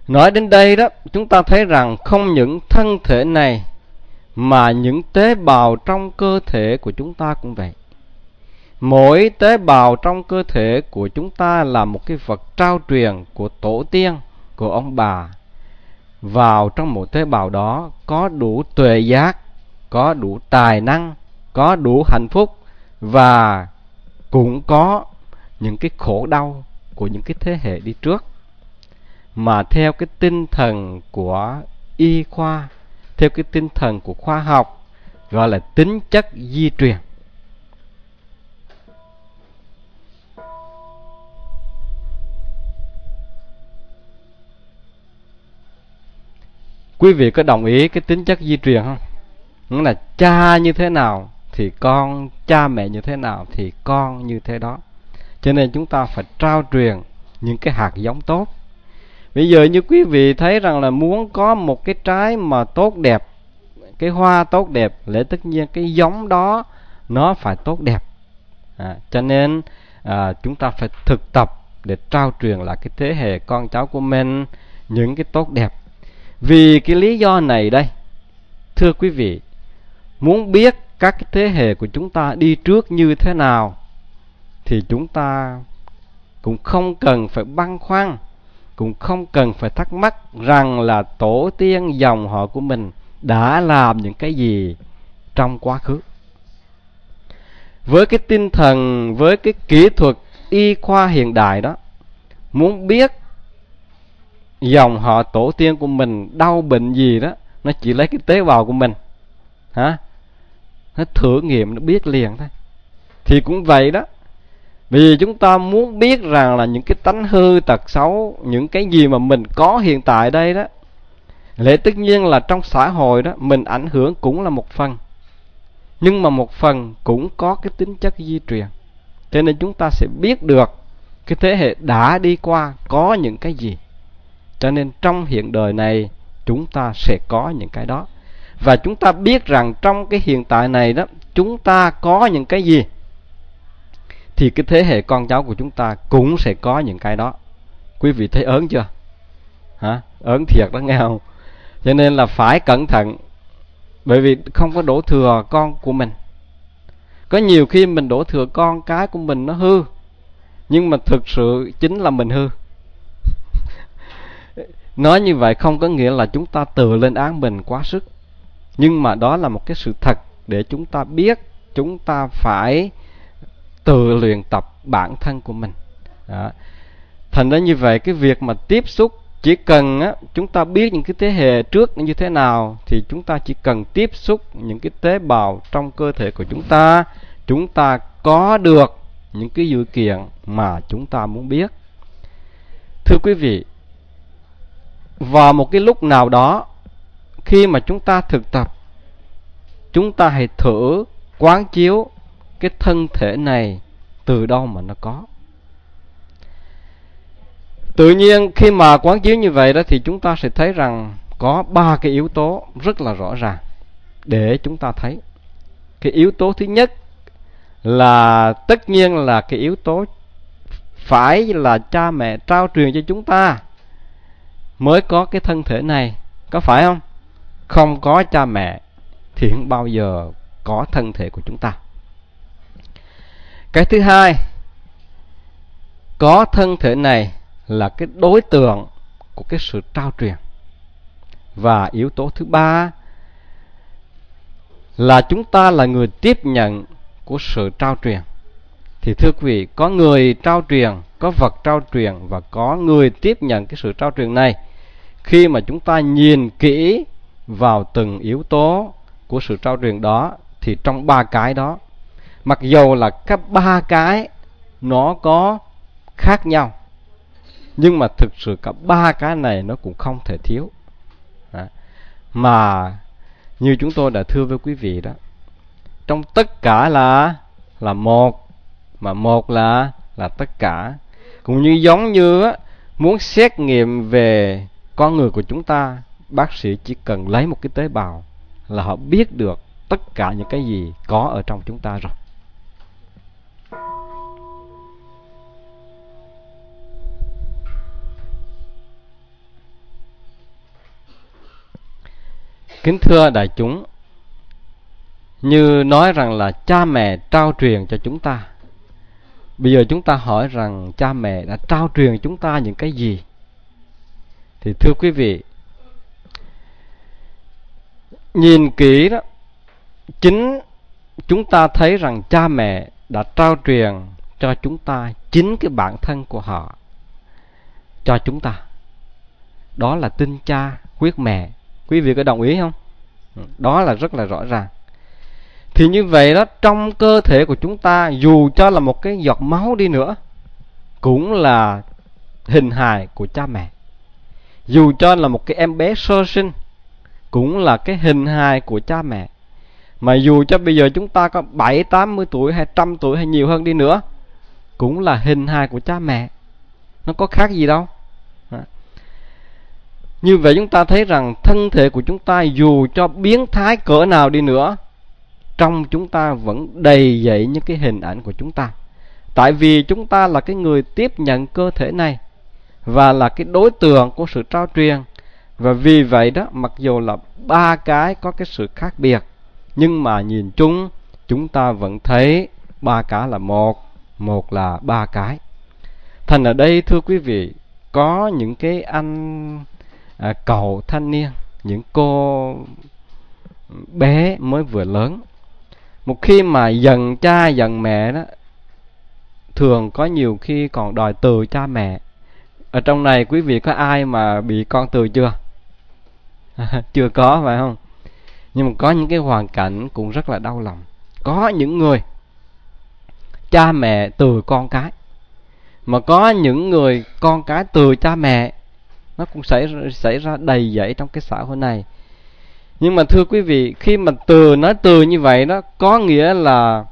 Nói đến đây đó, chúng ta thấy rằng không những thân thể này mà những tế bào trong cơ thể của chúng ta cũng vậy. Mỗi tế bào trong cơ thể của chúng ta là một cái vật trao truyền của tổ tiên, của ông bà. Vào trong một tế bào đó có đủ tuệ giác, có đủ tài năng, có đủ hạnh phúc, và cũng có những cái khổ đau của những cái thế hệ đi trước. Mà theo cái tinh thần của y khoa, theo cái tinh thần của khoa học, gọi là tính chất di truyền. Quý vị có đồng ý cái tính chất di truyền không? Nghĩa là cha như thế nào thì con, cha mẹ như thế nào thì con như thế đó. Cho nên chúng ta phải trao truyền những cái hạt giống tốt. Bây giờ như quý vị thấy rằng là muốn có một cái trái mà tốt đẹp, cái hoa tốt đẹp, lẽ tất nhiên cái giống đó nó phải tốt đẹp. Cho nên chúng ta phải thực tập để trao truyền lại cái thế hệ con cháu của mình những cái tốt đẹp. Vì cái lý do này đây, thưa quý vị, muốn biết các cái thế hệ của chúng ta đi trước như thế nào thì chúng ta cũng không cần phải băn khoăn, cũng không cần phải thắc mắc rằng là tổ tiên dòng họ của mình đã làm những cái gì trong quá khứ. Với cái tinh thần, với cái kỹ thuật y khoa hiện đại đó, muốn biết dòng họ tổ tiên của mình đau bệnh gì đó, nó chỉ lấy cái tế bào của mình, nó thử nghiệm, nó biết liền thôi. Thì cũng vậy đó, vì chúng ta muốn biết rằng là những cái tánh hư tật xấu, những cái gì mà mình có hiện tại đây đó, lẽ tất nhiên là trong xã hội đó mình ảnh hưởng cũng là một phần, nhưng mà một phần cũng có cái tính chất di truyền. Cho nên chúng ta sẽ biết được cái thế hệ đã đi qua có những cái gì. Cho nên trong hiện đời này chúng ta sẽ có những cái đó. Và chúng ta biết rằng trong cái hiện tại này đó, chúng ta có những cái gì thì cái thế hệ con cháu của chúng ta cũng sẽ có những cái đó. Quý vị thấy ớn chưa? Ớn thiệt đó nghe không? Cho nên là phải cẩn thận, bởi vì không có đổ thừa con của mình. Có nhiều khi mình đổ thừa con cái của mình nó hư, nhưng mà thực sự chính là mình hư. Nói như vậy không có nghĩa là chúng ta tự lên án mình quá sức, nhưng mà đó là một cái sự thật để chúng ta biết chúng ta phải tự luyện tập bản thân của mình. Thành ra như vậy, cái việc mà tiếp xúc, chỉ cần chúng ta biết những cái thế hệ trước như thế nào thì chúng ta chỉ cần tiếp xúc những cái tế bào trong cơ thể của chúng ta có được những cái dữ kiện mà chúng ta muốn biết. Thưa quý vị, vào một cái lúc nào đó khi mà chúng ta thực tập, chúng ta hãy thử quán chiếu cái thân thể này từ đâu mà nó có. Tự nhiên khi mà quán chiếu như vậy đó thì chúng ta sẽ thấy rằng có 3 cái yếu tố rất là rõ ràng để chúng ta thấy. Cái yếu tố thứ nhất là tất nhiên là cái yếu tố phải là cha mẹ trao truyền cho chúng ta mới có cái thân thể này, có phải không? Không có cha mẹ thì không bao giờ có thân thể của chúng ta. Cái thứ hai, có thân thể này là cái đối tượng của cái sự trao truyền. Và yếu tố thứ ba là chúng ta là người tiếp nhận của sự trao truyền. Thì thưa quý vị, có người trao truyền, có vật trao truyền và có người tiếp nhận cái sự trao truyền này. Khi mà chúng ta nhìn kỹ vào từng yếu tố của sự trao truyền đó thì trong 3 cái đó, mặc dầu là các 3 cái nó có khác nhau, nhưng mà thực sự cả 3 cái này nó cũng không thể thiếu. Mà như chúng tôi đã thưa với quý vị đó, trong tất cả là một, mà một là tất cả. Cũng như giống như muốn xét nghiệm về con người của chúng ta, bác sĩ chỉ cần lấy một cái tế bào là họ biết được tất cả những cái gì có ở trong chúng ta rồi. Kính thưa đại chúng, như nói rằng là cha mẹ trao truyền cho chúng ta. Bây giờ chúng ta hỏi rằng cha mẹ đã trao truyền chúng ta những cái gì? Thì thưa quý vị, nhìn kỹ đó, chính chúng ta thấy rằng cha mẹ đã trao truyền cho chúng ta chính cái bản thân của họ cho chúng ta. Đó là tinh cha huyết mẹ. Quý vị có đồng ý không? Đó là rất là rõ ràng. Thì như vậy đó, trong cơ thể của chúng ta, dù cho là một cái giọt máu đi nữa, cũng là hình hài của cha mẹ. Dù cho là một cái em bé sơ sinh, cũng là cái hình hài của cha mẹ. Mà dù cho bây giờ chúng ta có 70-80 tuổi hay 100 tuổi hay nhiều hơn đi nữa, cũng là hình hài của cha mẹ. Nó có khác gì đâu. Như vậy chúng ta thấy rằng thân thể của chúng ta dù cho biến thái cỡ nào đi nữa, trong chúng ta vẫn đầy dẫy những cái hình ảnh của chúng ta. Tại vì chúng ta là cái người tiếp nhận cơ thể này và là cái đối tượng của sự trao truyền. Và vì vậy đó, mặc dù là ba cái có cái sự khác biệt, nhưng mà nhìn chung chúng ta vẫn thấy ba cái là một là ba cái. Thành ở đây thưa quý vị, có những cái anh cậu thanh niên, những cô bé mới vừa lớn, một khi mà giận cha giận mẹ đó, thường có nhiều khi còn đòi từ cha mẹ. Ở trong này quý vị có ai mà bị con từ chưa? Chưa có phải không? Nhưng mà có những cái hoàn cảnh cũng rất là đau lòng. Có những người cha mẹ từ con cái, mà có những người con cái từ cha mẹ. Nó cũng xảy ra đầy dẫy trong cái xã hội này. Nhưng mà thưa quý vị, khi mà nói từ như vậy đó, có nghĩa là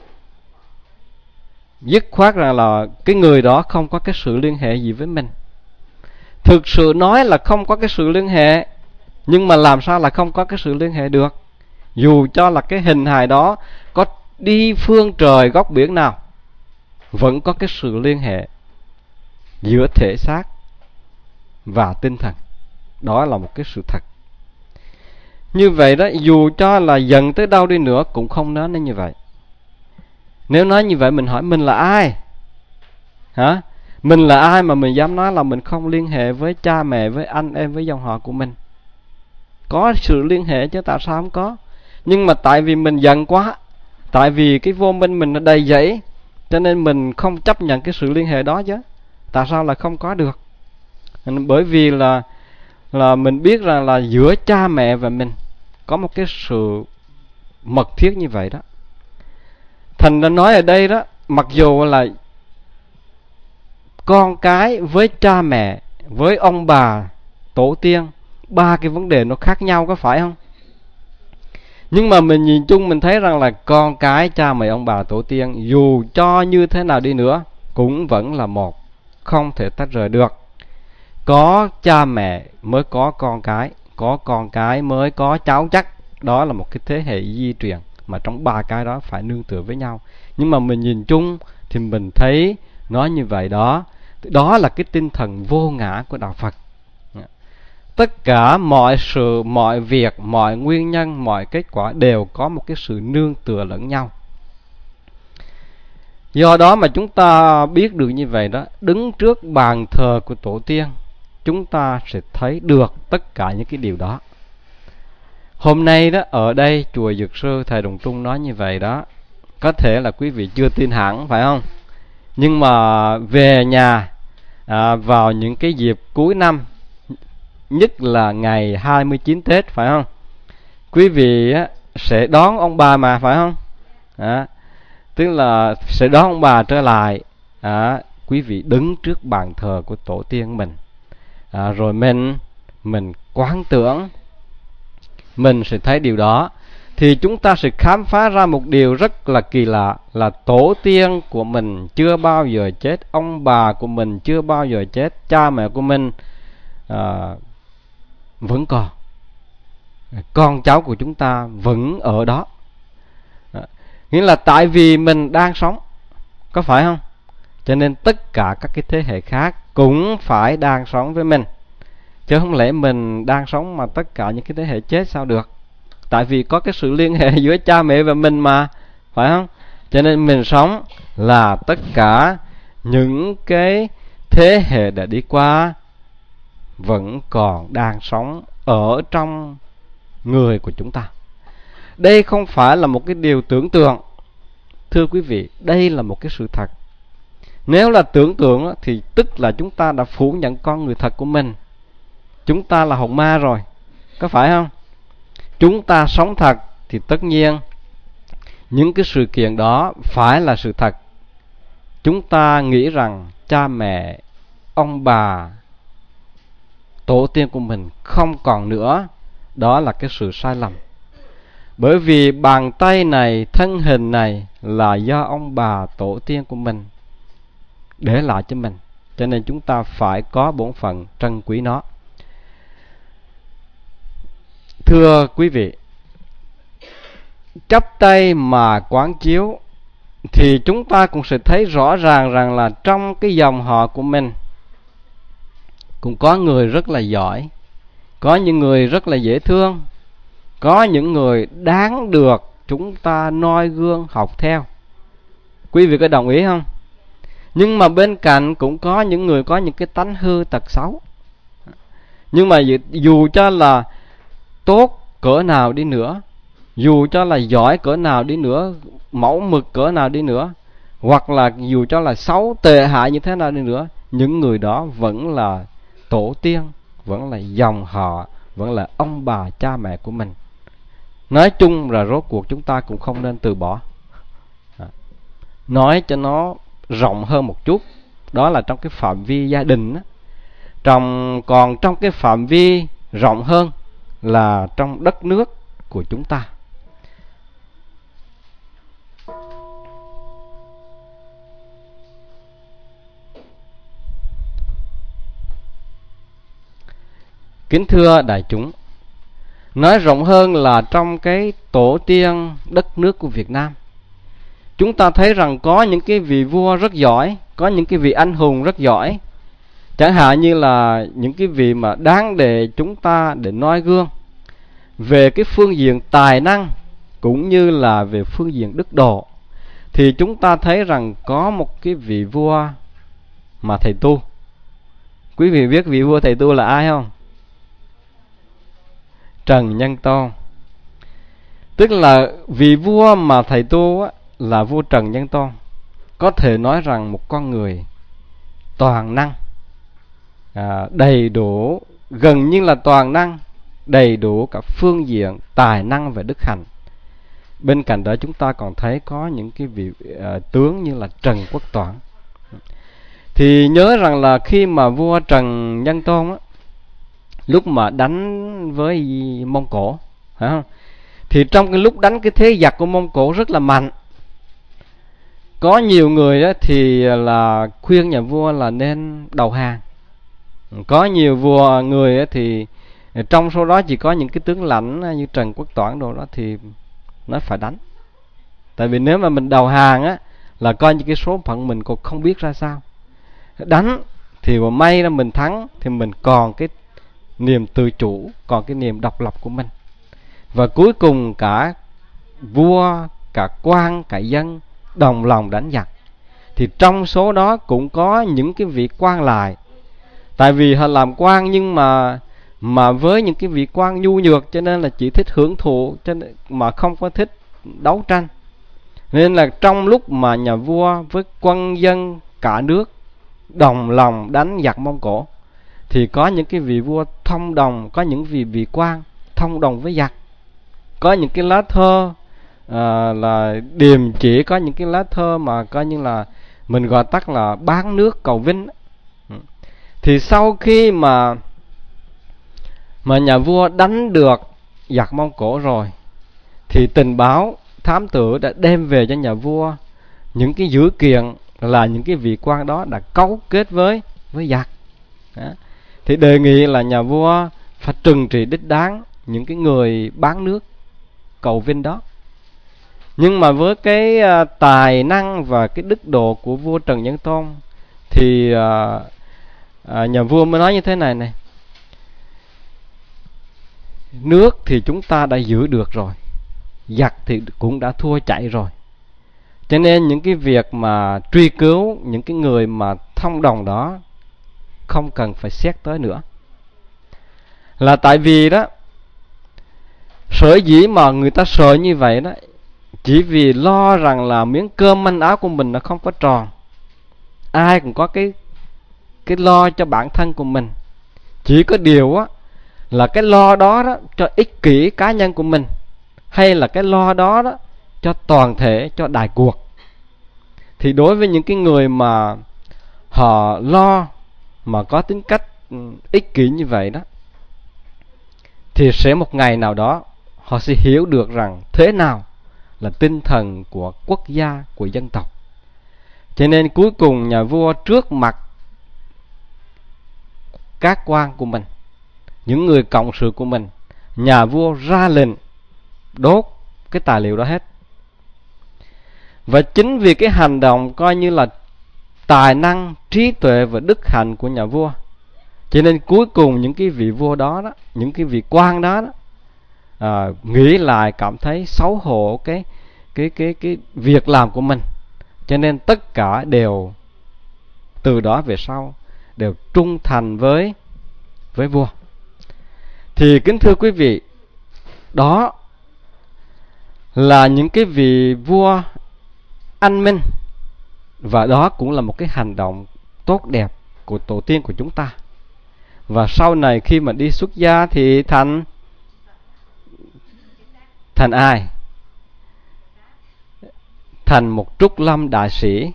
dứt khoát rằng là cái người đó không có cái sự liên hệ gì với mình. Thực sự nói là không có cái sự liên hệ, nhưng mà làm sao là không có cái sự liên hệ được? Dù cho là cái hình hài đó có đi phương trời góc biển nào, vẫn có cái sự liên hệ giữa thể xác và tinh thần. Đó là một cái sự thật. Như vậy đó, dù cho là giận tới đâu đi nữa cũng không nói nên như vậy. Nếu nói như vậy, mình hỏi mình là ai? Hả? Mình là ai mà mình dám nói là mình không liên hệ với cha mẹ, với anh em, với dòng họ của mình? Có sự liên hệ chứ, tại sao không có? Nhưng mà tại vì mình giận quá, tại vì cái vô minh mình nó đầy dẫy, cho nên mình không chấp nhận cái sự liên hệ đó chứ. Tại sao là không có được? Bởi vì là mình biết rằng là giữa cha mẹ và mình có một cái sự mật thiết như vậy đó. Thành ra nói ở đây đó, mặc dù là con cái với cha mẹ, với ông bà, tổ tiên, ba cái vấn đề nó khác nhau, có phải không? Nhưng mà mình nhìn chung mình thấy rằng là con cái, cha mẹ, ông bà, tổ tiên, dù cho như thế nào đi nữa cũng vẫn là một, không thể tách rời được. Có cha mẹ mới có con cái mới có cháu chắc. Đó là một cái thế hệ di truyền mà trong ba cái đó phải nương tựa với nhau. Nhưng mà mình nhìn chung thì mình thấy nói như vậy đó. Đó là cái tinh thần vô ngã của Đạo Phật. Tất cả mọi sự, mọi việc, mọi nguyên nhân, mọi kết quả đều có một cái sự nương tựa lẫn nhau. Do đó mà chúng ta biết được như vậy đó, đứng trước bàn thờ của tổ tiên, chúng ta sẽ thấy được tất cả những cái điều đó. Hôm nay đó, ở đây chùa Dược Sư thầy Đồng Trung nói như vậy đó, có thể là quý vị chưa tin hẳn, phải không? Nhưng mà về nhà vào những cái dịp cuối năm, nhất là ngày 29 Tết, phải không? Quý vị sẽ đón ông bà mà, phải không? Tức là sẽ đón ông bà trở lại. Quý vị đứng trước bàn thờ của tổ tiên mình, rồi mình quán tưởng, mình sẽ thấy điều đó. Thì chúng ta sẽ khám phá ra một điều rất là kỳ lạ, là tổ tiên của mình chưa bao giờ chết, ông bà của mình chưa bao giờ chết, cha mẹ của mình vẫn còn, con cháu của chúng ta vẫn ở đó. Nghĩa là tại vì mình đang sống, có phải không? Cho nên tất cả các cái thế hệ khác cũng phải đang sống với mình, chứ không lẽ mình đang sống mà tất cả những cái thế hệ chết sao được? tại vì có cái sự liên hệ giữa cha mẹ và mình mà, phải không? Cho nên mình sống là tất cả những cái thế hệ đã đi qua vẫn còn đang sống ở trong người của chúng ta. Đây không phải là một cái điều tưởng tượng, thưa quý vị, đây là một cái sự thật. Nếu là tưởng tượng thì tức là chúng ta đã phủ nhận con người thật của mình. Chúng ta là hồn ma rồi, có phải không? Chúng ta sống thật thì tất nhiên những cái sự kiện đó phải là sự thật. Chúng ta nghĩ rằng cha mẹ, ông bà, tổ tiên của mình không còn nữa, đó là cái sự sai lầm. Bởi vì bàn tay này, thân hình này là do ông bà tổ tiên của mình để lại cho mình, cho nên chúng ta phải có bổn phận trân quý nó. Thưa quý vị, chắp tay mà quán chiếu thì chúng ta cũng sẽ thấy rõ ràng rằng là trong cái dòng họ của mình cũng có người rất là giỏi, có những người rất là dễ thương, có những người đáng được chúng ta noi gương học theo. Quý vị có đồng ý không? Nhưng mà bên cạnh cũng có những người có những cái tánh hư tật xấu. Nhưng mà dù cho là tốt cỡ nào đi nữa, dù cho là giỏi cỡ nào đi nữa, mẫu mực cỡ nào đi nữa, hoặc là dù cho là xấu tệ hại như thế nào đi nữa, những người đó vẫn là tổ tiên, vẫn là dòng họ, vẫn là ông bà cha mẹ của mình. Nói chung là rốt cuộc chúng ta cũng không nên từ bỏ. Nói cho nó rộng hơn một chút, đó là trong cái phạm vi gia đình đó. Còn trong cái phạm vi rộng hơn là trong đất nước của chúng ta. Kính thưa đại chúng, nói rộng hơn là trong cái tổ tiên đất nước của Việt Nam, chúng ta thấy rằng có những cái vị vua rất giỏi, có những cái vị anh hùng rất giỏi. Chẳng hạn như là những cái vị mà đáng để chúng ta để noi gương về cái phương diện tài năng cũng như là về phương diện đức độ, thì chúng ta thấy rằng có một cái vị vua mà thầy tu. Quý vị biết vị vua thầy tu là ai không? Trần Nhân Tông. Tức là vị vua mà thầy tu á, là vua Trần Nhân Tông. Có thể nói rằng một con người toàn năng, đầy đủ, gần như là toàn năng, đầy đủ cả phương diện tài năng và đức hạnh. Bên cạnh đó chúng ta còn thấy có những cái vị tướng như là Trần Quốc Toản. Thì nhớ rằng là khi mà vua Trần Nhân Tông á, lúc mà đánh với Mông Cổ, phải không? Thì trong cái lúc đánh cái thế giặc của Mông Cổ rất là mạnh. Có nhiều người á, thì là khuyên nhà vua là nên đầu hàng. Có nhiều người á, thì trong số đó chỉ có những cái tướng lãnh như Trần Quốc Toản đồ đó thì nó phải đánh. Tại vì nếu mà mình đầu hàng á, là coi như cái số phận mình còn không biết ra sao. Đánh thì mà may ra mình thắng thì mình còn cái niềm tự chủ, còn cái niềm độc lập của mình. Và cuối cùng cả vua, cả quan, cả dân đồng lòng đánh giặc. Thì trong số đó cũng có những cái vị quan lại. Tại vì họ làm quan nhưng mà với những cái vị quan nhu nhược, cho nên là chỉ thích hưởng thụ, cho nên mà không có thích đấu tranh. Nên là trong lúc mà nhà vua với quân dân cả nước đồng lòng đánh giặc Mông Cổ, thì có những cái vị vua thông đồng, có những vị quan thông đồng với giặc. Có những cái lá thơ là điềm chỉ, có những cái lá thơ mà coi như là mình gọi tắt là bán nước cầu vinh. Thì sau khi mà nhà vua đánh được giặc Mông Cổ rồi, thì tình báo thám tử đã đem về cho nhà vua những cái dữ kiện là những cái vị quan đó đã cấu kết với giặc. Thì đề nghị là nhà vua phải trừng trị đích đáng những cái người bán nước cầu vinh đó. Nhưng mà với cái tài năng và cái đức độ của vua Trần Nhân Tông thì nhà vua mới nói như thế này này: nước thì chúng ta đã giữ được rồi, giặc thì cũng đã thua chạy rồi. Cho nên những cái việc mà truy cứu những cái người mà thông đồng đó không cần phải xét tới nữa. Là tại vì đó, sở dĩ mà người ta sợ như vậy đó, chỉ vì lo rằng là miếng cơm manh áo của mình nó không có tròn. Ai cũng có cái lo cho bản thân của mình. Chỉ có điều á là cái lo đó đó cho ích kỷ cá nhân của mình, hay là cái lo đó đó cho toàn thể, cho đại cuộc. Thì đối với những cái người mà họ lo mà có tính cách ích kỷ như vậy đó, thì sẽ một ngày nào đó họ sẽ hiểu được rằng thế nào là tinh thần của quốc gia, của dân tộc. Cho nên cuối cùng nhà vua trước mặt các quan của mình, những người cộng sự của mình, nhà vua ra lệnh đốt cái tài liệu đó hết. Và chính vì cái hành động coi như là tài năng, trí tuệ và đức hạnh của nhà vua, cho nên cuối cùng những cái vị vua đó, những cái vị quan đó, nghĩ lại cảm thấy xấu hổ cái việc làm của mình. Cho nên tất cả đều từ đó về sau đều trung thành với vua. Thì kính thưa quý vị, đó là những cái vị vua anh minh, và đó cũng là một cái hành động tốt đẹp của tổ tiên của chúng ta. Và sau này khi mà đi xuất gia thì thành ai? Thành một Trúc Lâm đại sĩ,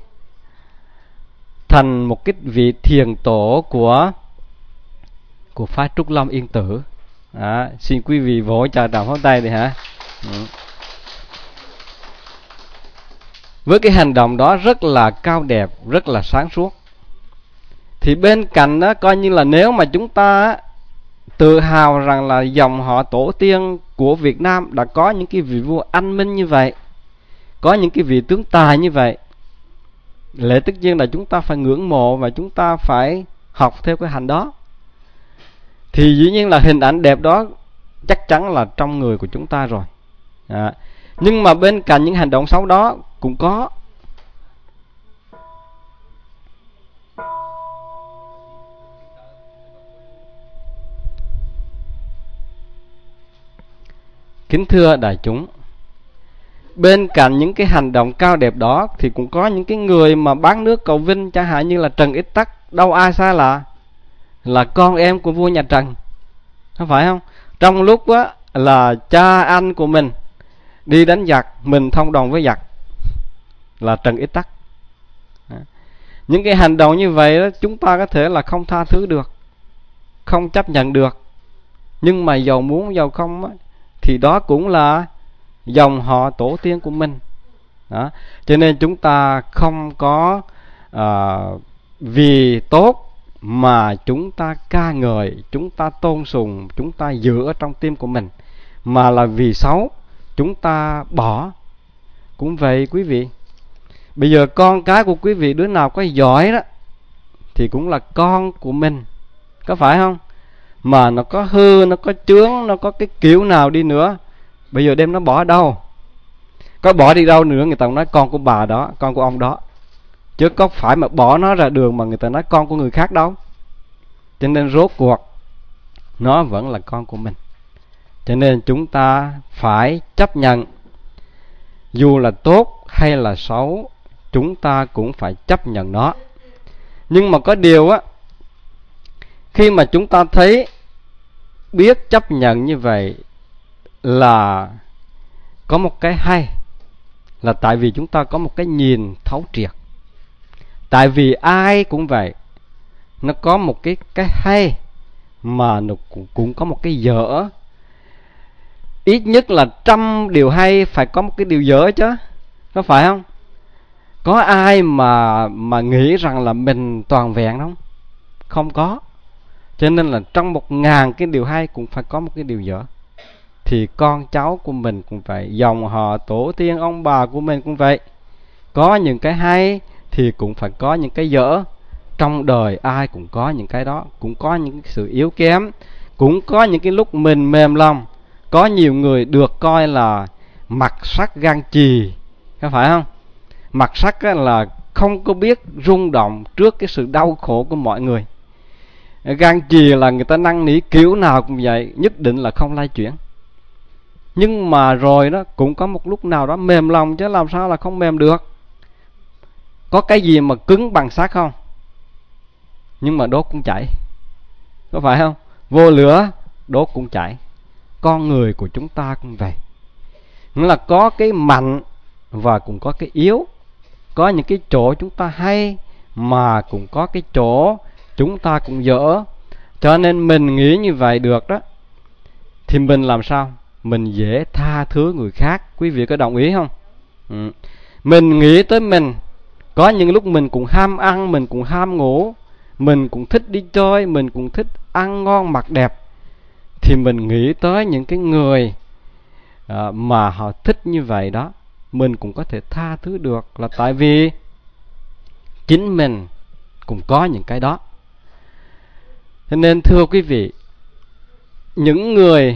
thành một cái vị thiền tổ của phái Trúc Lâm Yên Tử. Xin quý vị vỗ chào tràng pháo tay đi hả? Với cái hành động đó rất là cao đẹp, rất là sáng suốt. Thì bên cạnh đó, coi như là nếu mà chúng ta tự hào rằng là dòng họ tổ tiên của Việt Nam đã có những cái vị vua anh minh như vậy, có những cái vị tướng tài như vậy, lẽ tất nhiên là chúng ta phải ngưỡng mộ và chúng ta phải học theo cái hành đó. Thì dĩ nhiên là hình ảnh đẹp đó chắc chắn là trong người của chúng ta rồi. Nhưng mà bên cạnh những hành động xấu đó cũng có kính thưa đại chúng, bên cạnh những cái hành động cao đẹp đó thì cũng có những cái người mà bán nước cầu vinh, chẳng hạn như là Trần Ích Tắc, đâu ai xa là con em của vua nhà Trần, không phải không? Trong lúc á là cha anh của mình đi đánh giặc, mình thông đồng với giặc, là Trần Ích Tắc. Những cái hành động như vậy đó, chúng ta có thể là không tha thứ được, không chấp nhận được. Nhưng mà dầu muốn dầu không á, thì đó cũng là dòng họ tổ tiên của mình đó. Cho nên chúng ta không có vì tốt mà chúng ta ca ngợi, chúng ta tôn sùng, chúng ta giữ ở trong tim của mình, mà là vì xấu chúng ta bỏ. Cũng vậy quý vị, bây giờ con cái của quý vị đứa nào có giỏi đó thì cũng là con của mình, có phải không? Mà nó có hư, nó có chướng, nó có cái kiểu nào đi nữa, bây giờ đem nó bỏ ở đâu? Có bỏ đi đâu nữa người ta nói con của bà đó, con của ông đó, chứ có phải mà bỏ nó ra đường mà người ta nói con của người khác đâu. Cho nên rốt cuộc nó vẫn là con của mình. Cho nên chúng ta phải chấp nhận, dù là tốt hay là xấu, chúng ta cũng phải chấp nhận nó. Nhưng mà có điều á, khi mà chúng ta thấy biết chấp nhận như vậy là có một cái hay, là tại vì chúng ta có một cái nhìn thấu triệt. Tại vì ai cũng vậy, nó có một cái hay mà nó cũng có một cái dở. Ít nhất là 100 điều hay phải có một cái điều dở chứ, có phải không? Có ai mà nghĩ rằng là mình toàn vẹn không? Không có. Cho nên là trong 1000 cái điều hay cũng phải có một cái điều dở. Thì con cháu của mình cũng vậy, dòng họ tổ tiên ông bà của mình cũng vậy. Có những cái hay thì cũng phải có những cái dở. Trong đời ai cũng có những cái đó, cũng có những sự yếu kém, cũng có những cái lúc mình mềm lòng. Có nhiều người được coi là mặt sắt gan chì, có phải không? Mặt sắt là không có biết rung động trước cái sự đau khổ của mọi người. Gan chì là người ta năn nỉ kiểu nào cũng vậy, nhất định là không lay chuyển. Nhưng mà rồi đó, cũng có một lúc nào đó mềm lòng, chứ làm sao là không mềm được. Có cái gì mà cứng bằng sắt không? Nhưng mà đốt cũng chảy, có phải không? Vô lửa đốt cũng chảy. Con người của chúng ta cũng vậy, nghĩa là có cái mạnh và cũng có cái yếu. Có những cái chỗ chúng ta hay, mà cũng có cái chỗ chúng ta cũng dở. Cho nên mình nghĩ như vậy được đó, thì mình làm sao? Mình dễ tha thứ người khác. Quý vị có đồng ý không? Mình nghĩ tới mình, có những lúc mình cũng ham ăn, mình cũng ham ngủ, mình cũng thích đi chơi, mình cũng thích ăn ngon mặc đẹp. Thì mình nghĩ tới những cái người mà họ thích như vậy đó, mình cũng có thể tha thứ được, là tại vì chính mình cũng có những cái đó. Cho nên thưa quý vị, những người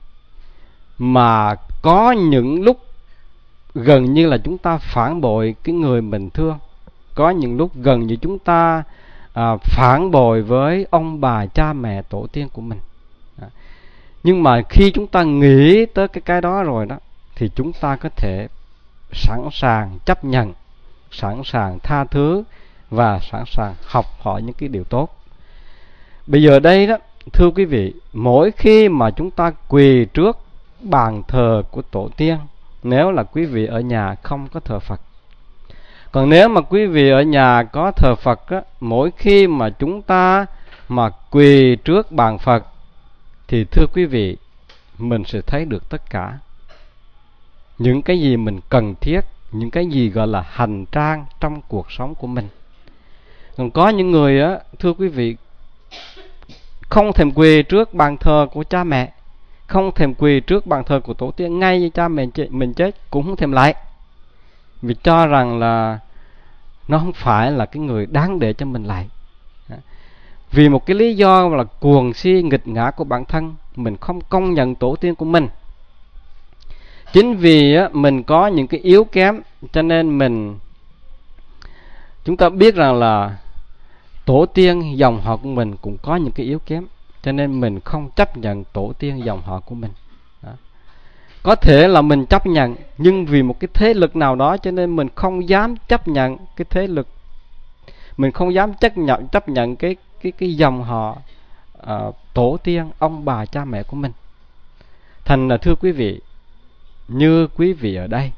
mà có những lúc gần như là chúng ta phản bội cái người mình thương, có những lúc gần như chúng ta phản bội với ông bà cha mẹ tổ tiên của mình. Nhưng mà khi chúng ta nghĩ tới cái đó rồi đó, thì chúng ta có thể sẵn sàng chấp nhận, sẵn sàng tha thứ, và sẵn sàng học hỏi những cái điều tốt. Bây giờ đây đó, thưa quý vị, mỗi khi mà chúng ta quỳ trước bàn thờ của tổ tiên, nếu là quý vị ở nhà không có thờ Phật, còn nếu mà quý vị ở nhà có thờ Phật á, mỗi khi mà chúng ta mà quỳ trước bàn Phật, thì thưa quý vị, mình sẽ thấy được tất cả những cái gì mình cần thiết, những cái gì gọi là hành trang trong cuộc sống của mình. Còn có những người á, thưa quý vị, không thèm quỳ trước bàn thờ của cha mẹ, không thèm quỳ trước bàn thờ của tổ tiên, ngay như cha mẹ mình chết cũng không thèm lại, vì cho rằng là nó không phải là cái người đáng để cho mình lại. Vì một cái lý do là cuồng si nghịch ngã của bản thân, mình không công nhận tổ tiên của mình. Chính vì mình có những cái yếu kém, cho nên chúng ta biết rằng là tổ tiên dòng họ của mình cũng có những cái yếu kém, cho nên mình không chấp nhận tổ tiên dòng họ của mình. Đó. Có thể là mình chấp nhận, nhưng vì một cái thế lực nào đó, cho nên mình không dám chấp nhận cái thế lực, mình không dám chấp nhận cái dòng họ tổ tiên, ông bà cha mẹ của mình. Thành là thưa quý vị, như quý vị ở đây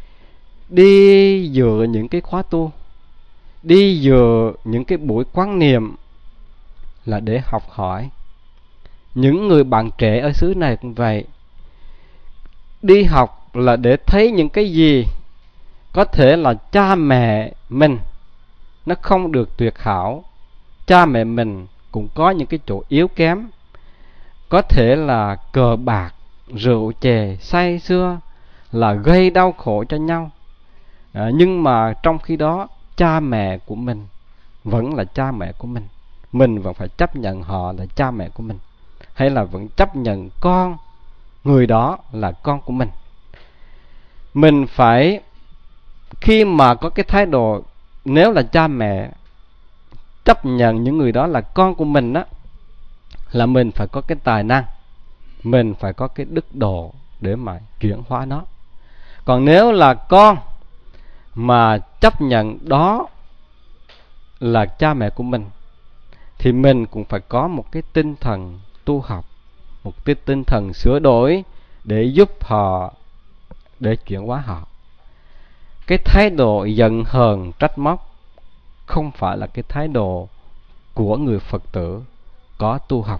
đi dự những cái khóa tu, đi dự những cái buổi quán niệm là để học hỏi. Những người bạn trẻ ở xứ này cũng vậy, đi học là để thấy những cái gì có thể là cha mẹ mình nó không được tuyệt hảo, cha mẹ mình cũng có những cái chỗ yếu kém, có thể là cờ bạc, rượu chè, say sưa, là gây đau khổ cho nhau. Nhưng mà trong khi đó cha mẹ của mình vẫn là cha mẹ của mình vẫn phải chấp nhận họ là cha mẹ của mình, hay là vẫn chấp nhận con người đó là con của mình. Mình phải, khi mà có cái thái độ, nếu là cha mẹ chấp nhận những người đó là con của mình á, là mình phải có cái tài năng, mình phải có cái đức độ để mà chuyển hóa nó. Còn nếu là con mà chấp nhận đó là cha mẹ của mình, thì mình cũng phải có một cái tinh thần tu học, một cái tinh thần sửa đổi để giúp họ, để chuyển hóa họ. Cái thái độ giận hờn trách móc không phải là cái thái độ của người Phật tử có tu học.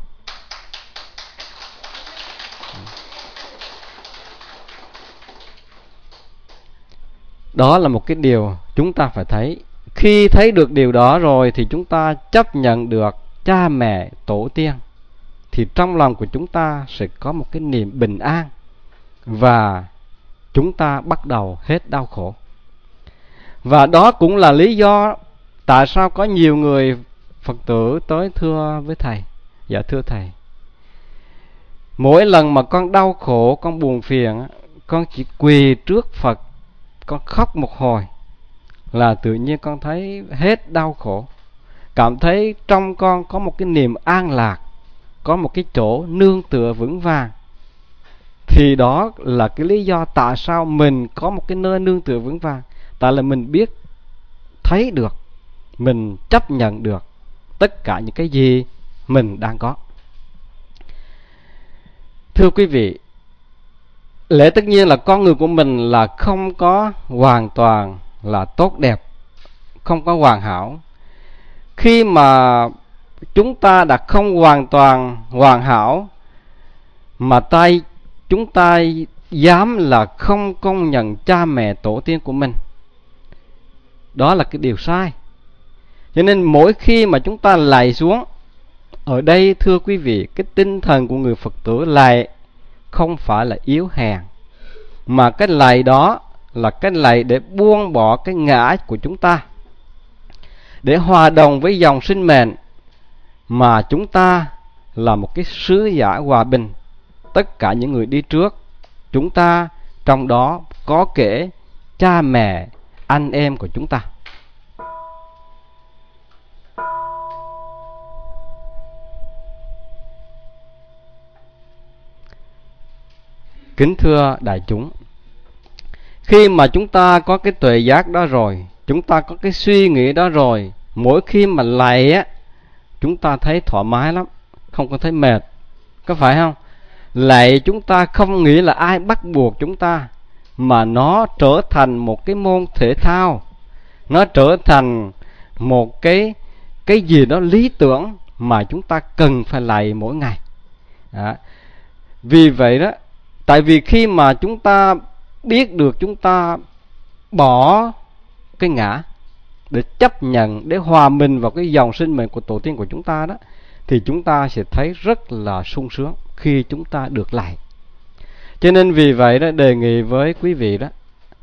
Đó là một cái điều chúng ta phải thấy. Khi thấy được điều đó rồi thì chúng ta chấp nhận được cha mẹ tổ tiên, thì trong lòng của chúng ta sẽ có một cái niềm bình an, và chúng ta bắt đầu hết đau khổ. Và đó cũng là lý do tại sao có nhiều người Phật tử tới thưa với thầy: dạ thưa thầy, Mỗi lần mà con đau khổ, con buồn phiền, con chỉ quỳ trước Phật, con khóc một hồi là tự nhiên con thấy hết đau khổ, cảm thấy trong con có một cái niềm an lạc, có một cái chỗ nương tựa vững vàng. Thì đó là cái lý do tại sao mình có một cái nơi nương tựa vững vàng. Tại là mình biết, thấy được, mình chấp nhận được tất cả những cái gì mình đang có. Thưa quý vị, lẽ tất nhiên là con người của mình là không có hoàn toàn là tốt đẹp, không có hoàn hảo. Khi mà chúng ta đã không hoàn toàn hoàn hảo mà chúng ta dám là không công nhận cha mẹ tổ tiên của mình, đó là cái điều sai. Cho nên mỗi khi mà chúng ta lạy xuống, ở đây thưa quý vị, cái tinh thần của người Phật tử lạy không phải là yếu hèn, mà cái lạy đó là cái lạy để buông bỏ cái ngã của chúng ta, để hòa đồng với dòng sinh mệnh, mà chúng ta là một cái sứ giả hòa bình. Tất cả những người đi trước chúng ta, trong đó có kể cha mẹ, anh em của chúng ta. Kính thưa đại chúng, khi mà chúng ta có cái tuệ giác đó rồi, chúng ta có cái suy nghĩ đó rồi, mỗi khi mà lạy á, chúng ta thấy thoải mái lắm, không có thấy mệt, có phải không? Lạy chúng ta không nghĩ là ai bắt buộc chúng ta, mà nó trở thành một cái môn thể thao, nó trở thành một cái gì đó lý tưởng mà chúng ta cần phải lạy mỗi ngày. Vì vậy đó, tại vì khi mà chúng ta biết được chúng ta bỏ cái ngã để chấp nhận, để hòa mình vào cái dòng sinh mệnh của tổ tiên của chúng ta đó, thì chúng ta sẽ thấy rất là sung sướng khi chúng ta được lạy. Cho nên vì vậy đó, đề nghị với quý vị đó,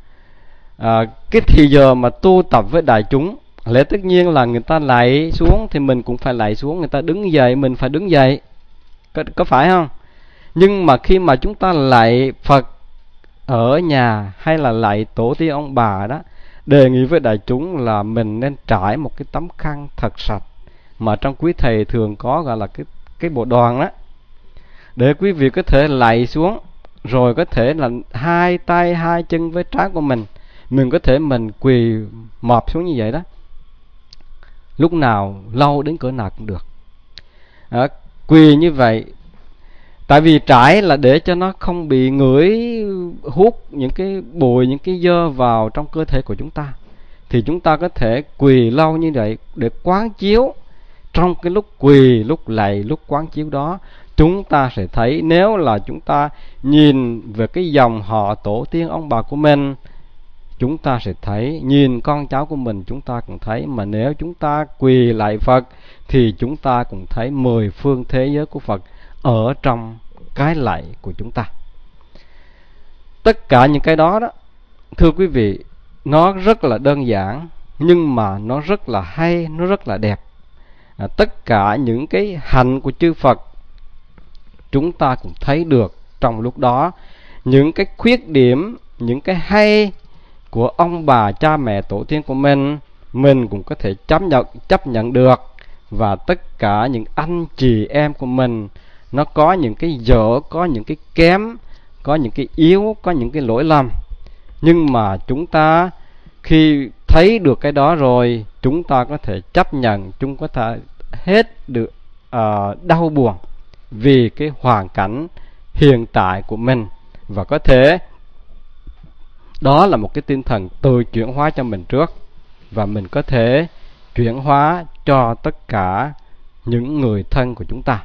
cái thì giờ mà tu tập với đại chúng, lẽ tất nhiên là người ta lạy xuống thì mình cũng phải lạy xuống, người ta đứng dậy mình phải đứng dậy, có phải không? Nhưng mà khi mà chúng ta lạy Phật ở nhà hay là lạy tổ tiên ông bà đó, đề nghị với đại chúng là mình nên trải một cái tấm khăn thật sạch, mà trong quý thầy thường có gọi là cái bộ đoàn đó, để quý vị có thể lạy xuống, rồi có thể là hai tay hai chân với trán của mình có thể mình quỳ mọp xuống như vậy đó, lúc nào lâu đến cỡ nào cũng được. Quỳ như vậy, tại vì trải là để cho nó không bị ngửi hút những cái bụi, những cái dơ vào trong cơ thể của chúng ta. Thì chúng ta có thể quỳ lâu như vậy để quán chiếu. Trong cái lúc quỳ, lúc lạy, lúc quán chiếu đó, chúng ta sẽ thấy, nếu là chúng ta nhìn về cái dòng họ tổ tiên ông bà của mình, chúng ta sẽ thấy, nhìn con cháu của mình chúng ta cũng thấy. Mà nếu chúng ta quỳ lạy Phật thì chúng ta cũng thấy 10 phương thế giới của Phật ở trong cái lạy của chúng ta. Tất cả những cái đó đó, thưa quý vị, nó rất là đơn giản, nhưng mà nó rất là hay, nó rất là đẹp. Tất cả những cái hạnh của chư Phật chúng ta cũng thấy được trong lúc đó. Những cái khuyết điểm, những cái hay của ông bà cha mẹ tổ tiên của mình cũng có thể chấp nhận được. Và tất cả những anh chị em của mình, nó có những cái dở, có những cái kém, có những cái yếu, có những cái lỗi lầm. Nhưng mà chúng ta khi thấy được cái đó rồi, chúng ta có thể chấp nhận, chúng có thể hết được đau buồn vì cái hoàn cảnh hiện tại của mình. Và có thể đó là một cái tinh thần tự chuyển hóa cho mình trước, và mình có thể chuyển hóa cho tất cả những người thân của chúng ta.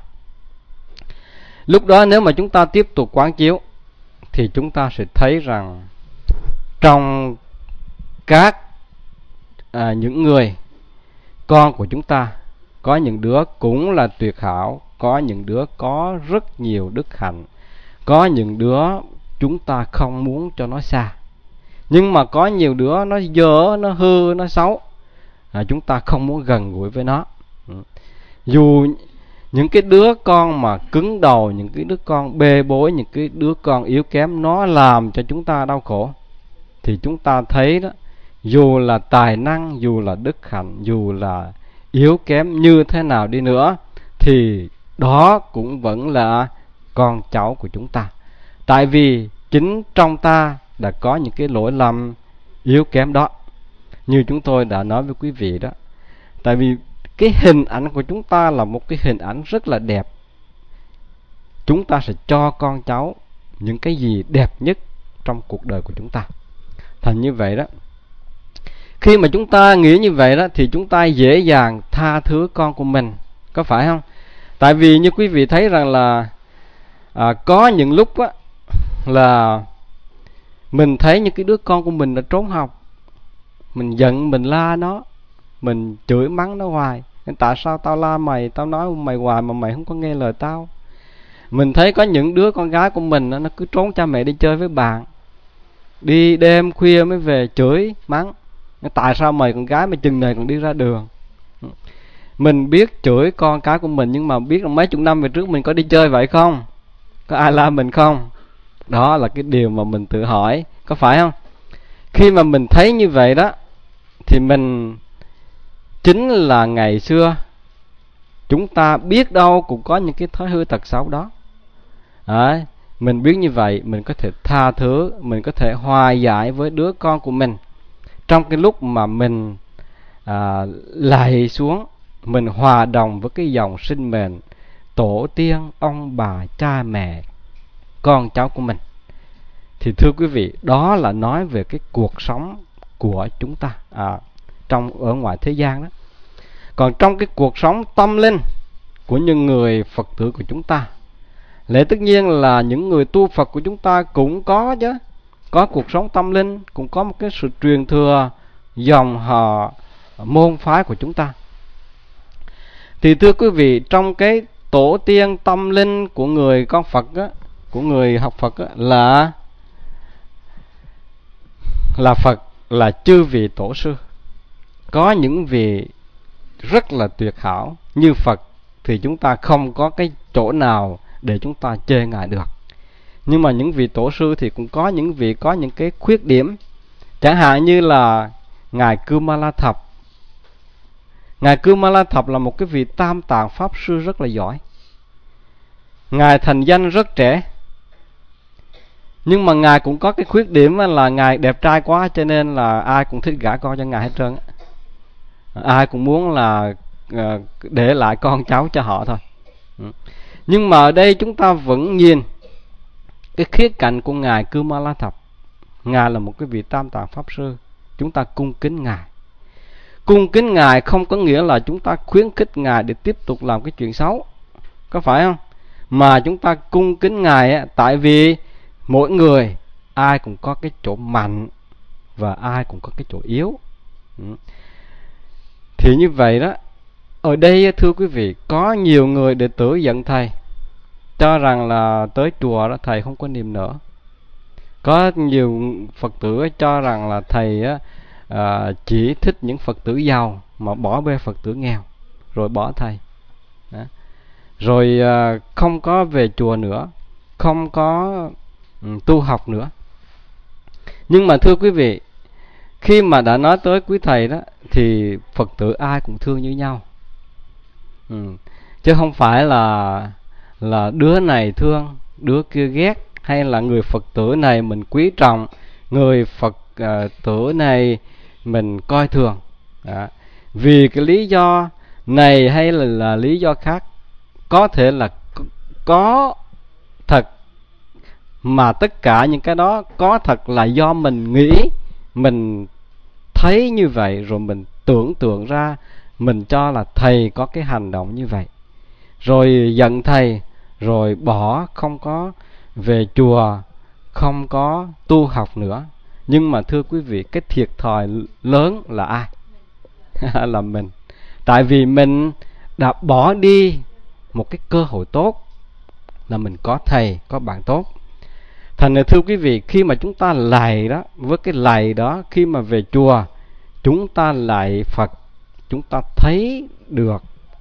Lúc đó nếu mà chúng ta tiếp tục quán chiếu thì chúng ta sẽ thấy rằng trong các những người con của chúng ta, có những đứa cũng là tuyệt hảo, có những đứa có rất nhiều đức hạnh, có những đứa chúng ta không muốn cho nó xa, nhưng mà có nhiều đứa nó dở, nó hư, nó xấu, chúng ta không muốn gần gũi với nó. Những cái đứa con mà cứng đầu, những cái đứa con bê bối, những cái đứa con yếu kém, nó làm cho chúng ta đau khổ, thì chúng ta thấy đó, dù là tài năng, dù là đức hạnh, dù là yếu kém như thế nào đi nữa, thì đó cũng vẫn là con cháu của chúng ta. Tại vì chính trong ta đã có những cái lỗi lầm yếu kém đó. Như chúng tôi đã nói với quý vị đó, tại vì cái hình ảnh của chúng ta là một cái hình ảnh rất là đẹp. Chúng ta sẽ cho con cháu những cái gì đẹp nhất trong cuộc đời của chúng ta. Thành như vậy đó, khi mà chúng ta nghĩ như vậy đó, thì chúng ta dễ dàng tha thứ con của mình, có phải không? Tại vì như quý vị thấy rằng là có những lúc á, là mình thấy những cái đứa con của mình đã trốn học, mình giận, mình la nó, mình chửi mắng nó hoài. Tại sao tao la mày, tao nói mày hoài mà mày không có nghe lời tao? Mình thấy có những đứa con gái của mình nó cứ trốn cha mẹ đi chơi với bạn, đi đêm khuya mới về chửi mắng. Tại sao mày con gái mà chừng này còn đi ra đường? Mình biết chửi con cái của mình, nhưng mà biết là mấy chục năm về trước mình có đi chơi vậy không? Có ai la mình không? Đó là cái điều mà mình tự hỏi, có phải không? Khi mà mình thấy như vậy đó, thì mình chính là ngày xưa chúng ta biết đâu cũng có những cái thói hư tật xấu đó. Đấy, mình biết như vậy, mình có thể tha thứ, mình có thể hòa giải với đứa con của mình. Trong cái lúc mà mình lạy xuống, mình hòa đồng với cái dòng sinh mệnh, tổ tiên, ông bà, cha mẹ, con cháu của mình. Thì thưa quý vị, đó là nói về cái cuộc sống của chúng ta ở ngoài thế gian đó. Còn trong cái cuộc sống tâm linh của những người Phật tử của chúng ta, lẽ tất nhiên là những người tu Phật của chúng ta cũng có chứ, có cuộc sống tâm linh, cũng có một cái sự truyền thừa dòng họ môn phái của chúng ta. Thì thưa quý vị, trong cái tổ tiên tâm linh của người con Phật á, của người học Phật á, là Phật, là chư vị tổ sư. Có những vị rất là tuyệt hảo như Phật, thì chúng ta không có cái chỗ nào để chúng ta chê ngài được. Nhưng mà những vị tổ sư thì cũng có những vị có những cái khuyết điểm. Chẳng hạn như là ngài Kumala Thập. Ngài Kumala Thập là một cái vị tam tạng pháp sư rất là giỏi. Ngài thành danh rất trẻ, nhưng mà ngài cũng có cái khuyết điểm là ngài đẹp trai quá, cho nên là ai cũng thích gả con cho ngài hết trơn. Ai cũng muốn là để lại con cháu cho họ thôi. Nhưng mà ở đây chúng ta vẫn nhìn cái khía cạnh của ngài Kumala Thập. Ngài là một cái vị tam tạng pháp sư, chúng ta cung kính ngài. Cung kính ngài không có nghĩa là chúng ta khuyến khích ngài để tiếp tục làm cái chuyện xấu, có phải không? Mà chúng ta cung kính ngài á, tại vì mỗi người ai cũng có cái chỗ mạnh và ai cũng có cái chỗ yếu. Thì như vậy đó, ở đây thưa quý vị, có nhiều người đệ tử giận thầy, cho rằng là tới chùa đó thầy không có niềm nở. Có nhiều Phật tử cho rằng là thầy chỉ thích những Phật tử giàu mà bỏ bê Phật tử nghèo, rồi bỏ thầy đó. Rồi không có về chùa nữa, không có tu học nữa. Nhưng mà thưa quý vị, khi mà đã nói tới quý thầy đó, thì Phật tử ai cũng thương như nhau. Chứ không phải là đứa này thương, đứa kia ghét, hay là người Phật tử này mình quý trọng, người Phật tử này mình coi thường. Vì cái lý do này hay là lý do khác, có thể là có thật, mà tất cả những cái đó có thật là do mình nghĩ, mình thấy như vậy, rồi mình tưởng tượng ra, mình cho là thầy có cái hành động như vậy, rồi giận thầy, rồi bỏ, không có về chùa, không có tu học nữa. Nhưng mà thưa quý vị, cái thiệt thòi lớn là ai? Là mình. Tại vì mình đã bỏ đi một cái cơ hội tốt, là mình có thầy, có bạn tốt. Thành ra thưa quý vị, khi mà chúng ta lạy đó, với cái lạy đó, khi mà về chùa chúng ta lạy Phật, chúng ta thấy được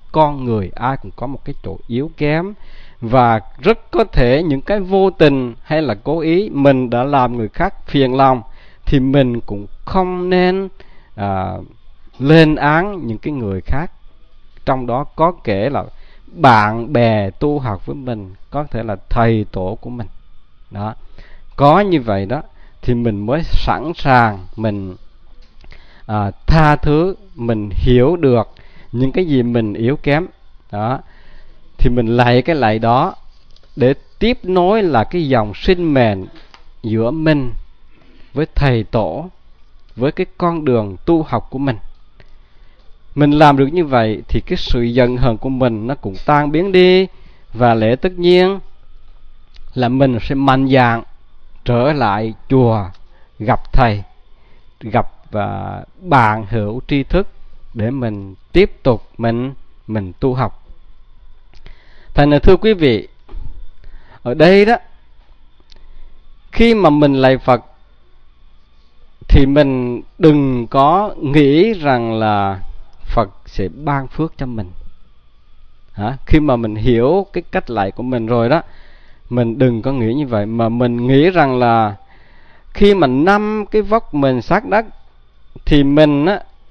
con người ai cũng có một cái chỗ yếu kém, và rất có thể những cái vô tình hay là cố ý mình đã làm người khác phiền lòng, thì mình cũng không nên lên án những cái người khác, trong đó có kể là bạn bè tu học với mình, có thể là thầy tổ của mình đó. Có như vậy đó thì mình mới sẵn sàng mình tha thứ, mình hiểu được những cái gì mình yếu kém đó, thì mình lạy cái lạy đó để tiếp nối là cái dòng sinh mệnh giữa mình với thầy tổ, với cái con đường tu học của mình. Mình làm được như vậy thì cái sự giận hờn của mình nó cũng tan biến đi, và lẽ tất nhiên là mình sẽ mạnh dạn trở lại chùa, gặp thầy, gặp bạn hữu tri thức để mình tiếp tục mình tu học. Thành ra thưa quý vị, ở đây đó, khi mà mình lạy Phật thì mình đừng có nghĩ rằng là Phật sẽ ban phước cho mình. Khi mà mình hiểu cái cách lạy của mình rồi đó, mình đừng có nghĩ như vậy, mà mình nghĩ rằng là khi mà năm cái vóc mình sát đất thì mình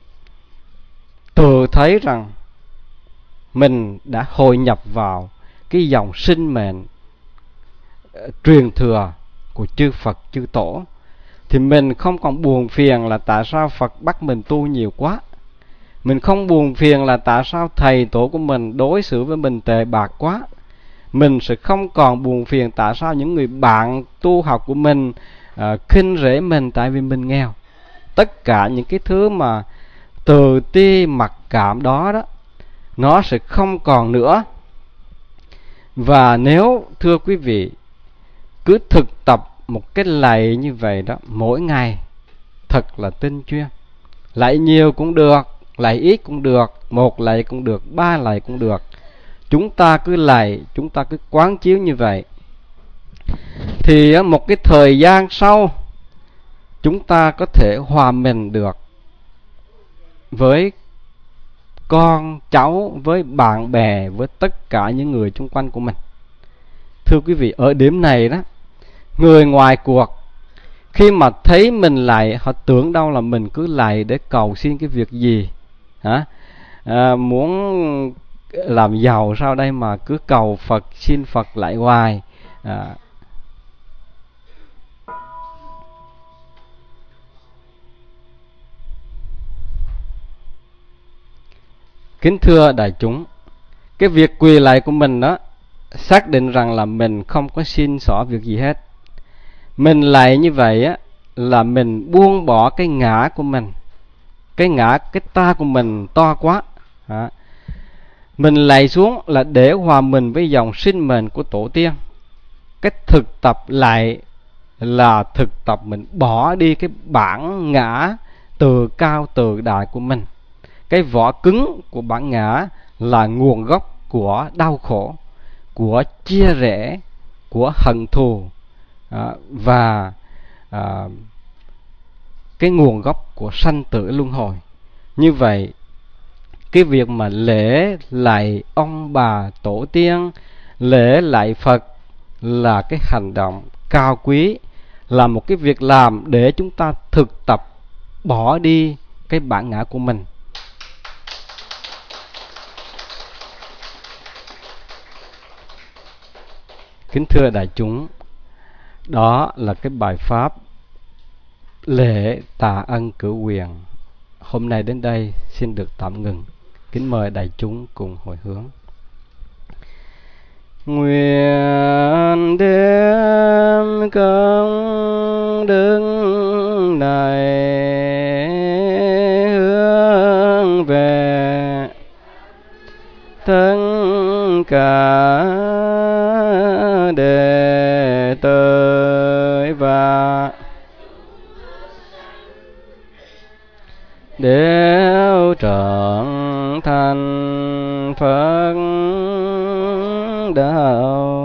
tự thấy rằng mình đã hội nhập vào cái dòng sinh mệnh truyền thừa của chư Phật chư Tổ, thì mình không còn buồn phiền là tại sao Phật bắt mình tu nhiều quá. Mình không buồn phiền là tại sao thầy tổ của mình đối xử với mình tệ bạc quá. Mình sẽ không còn buồn phiền tại sao những người bạn tu học của mình khinh rể mình tại vì mình nghèo. Tất cả những cái thứ mà từ ti mặc cảm đó đó, nó sẽ không còn nữa. Và nếu thưa quý vị cứ thực tập một cái lạy như vậy đó mỗi ngày thật là tinh chuyên, lạy nhiều cũng được, lạy ít cũng được, một lạy cũng được, ba lạy cũng được, chúng ta cứ lạy, chúng ta cứ quán chiếu như vậy, thì một cái thời gian sau chúng ta có thể hòa mình được với con cháu, với bạn bè, với tất cả những người xung quanh của mình. Thưa quý vị, ở điểm này đó, người ngoài cuộc khi mà thấy mình lạy, họ tưởng đâu là mình cứ lạy để cầu xin cái việc gì muốn làm giàu sau đây mà cứ cầu Phật, xin Phật lại hoài. Kính thưa đại chúng, cái việc quỳ lạy của mình đó, xác định rằng là mình không có xin xỏ việc gì hết. Mình lạy như vậy á là mình buông bỏ cái ngã của mình, cái ngã, cái ta của mình to quá. Mình lạy xuống là để hòa mình với dòng sinh mệnh của tổ tiên. Cái thực tập lạy là thực tập mình bỏ đi cái bản ngã từ cao từ đại của mình. Cái vỏ cứng của bản ngã là nguồn gốc của đau khổ, của chia rẽ, của hận thù, và cái nguồn gốc của sanh tử luân hồi. Như vậy, cái việc mà lễ lạy ông bà tổ tiên, lễ lạy Phật là cái hành động cao quý, là một cái việc làm để chúng ta thực tập bỏ đi cái bản ngã của mình. Kính thưa đại chúng, đó là cái bài pháp lễ tạ ân cửu quyền. Hôm nay đến đây xin được tạm ngừng. Kính mời đại chúng cùng hồi hướng. Nguyện đem công đức này hướng về tất cả đệ tử và đều trở thành Phật đạo.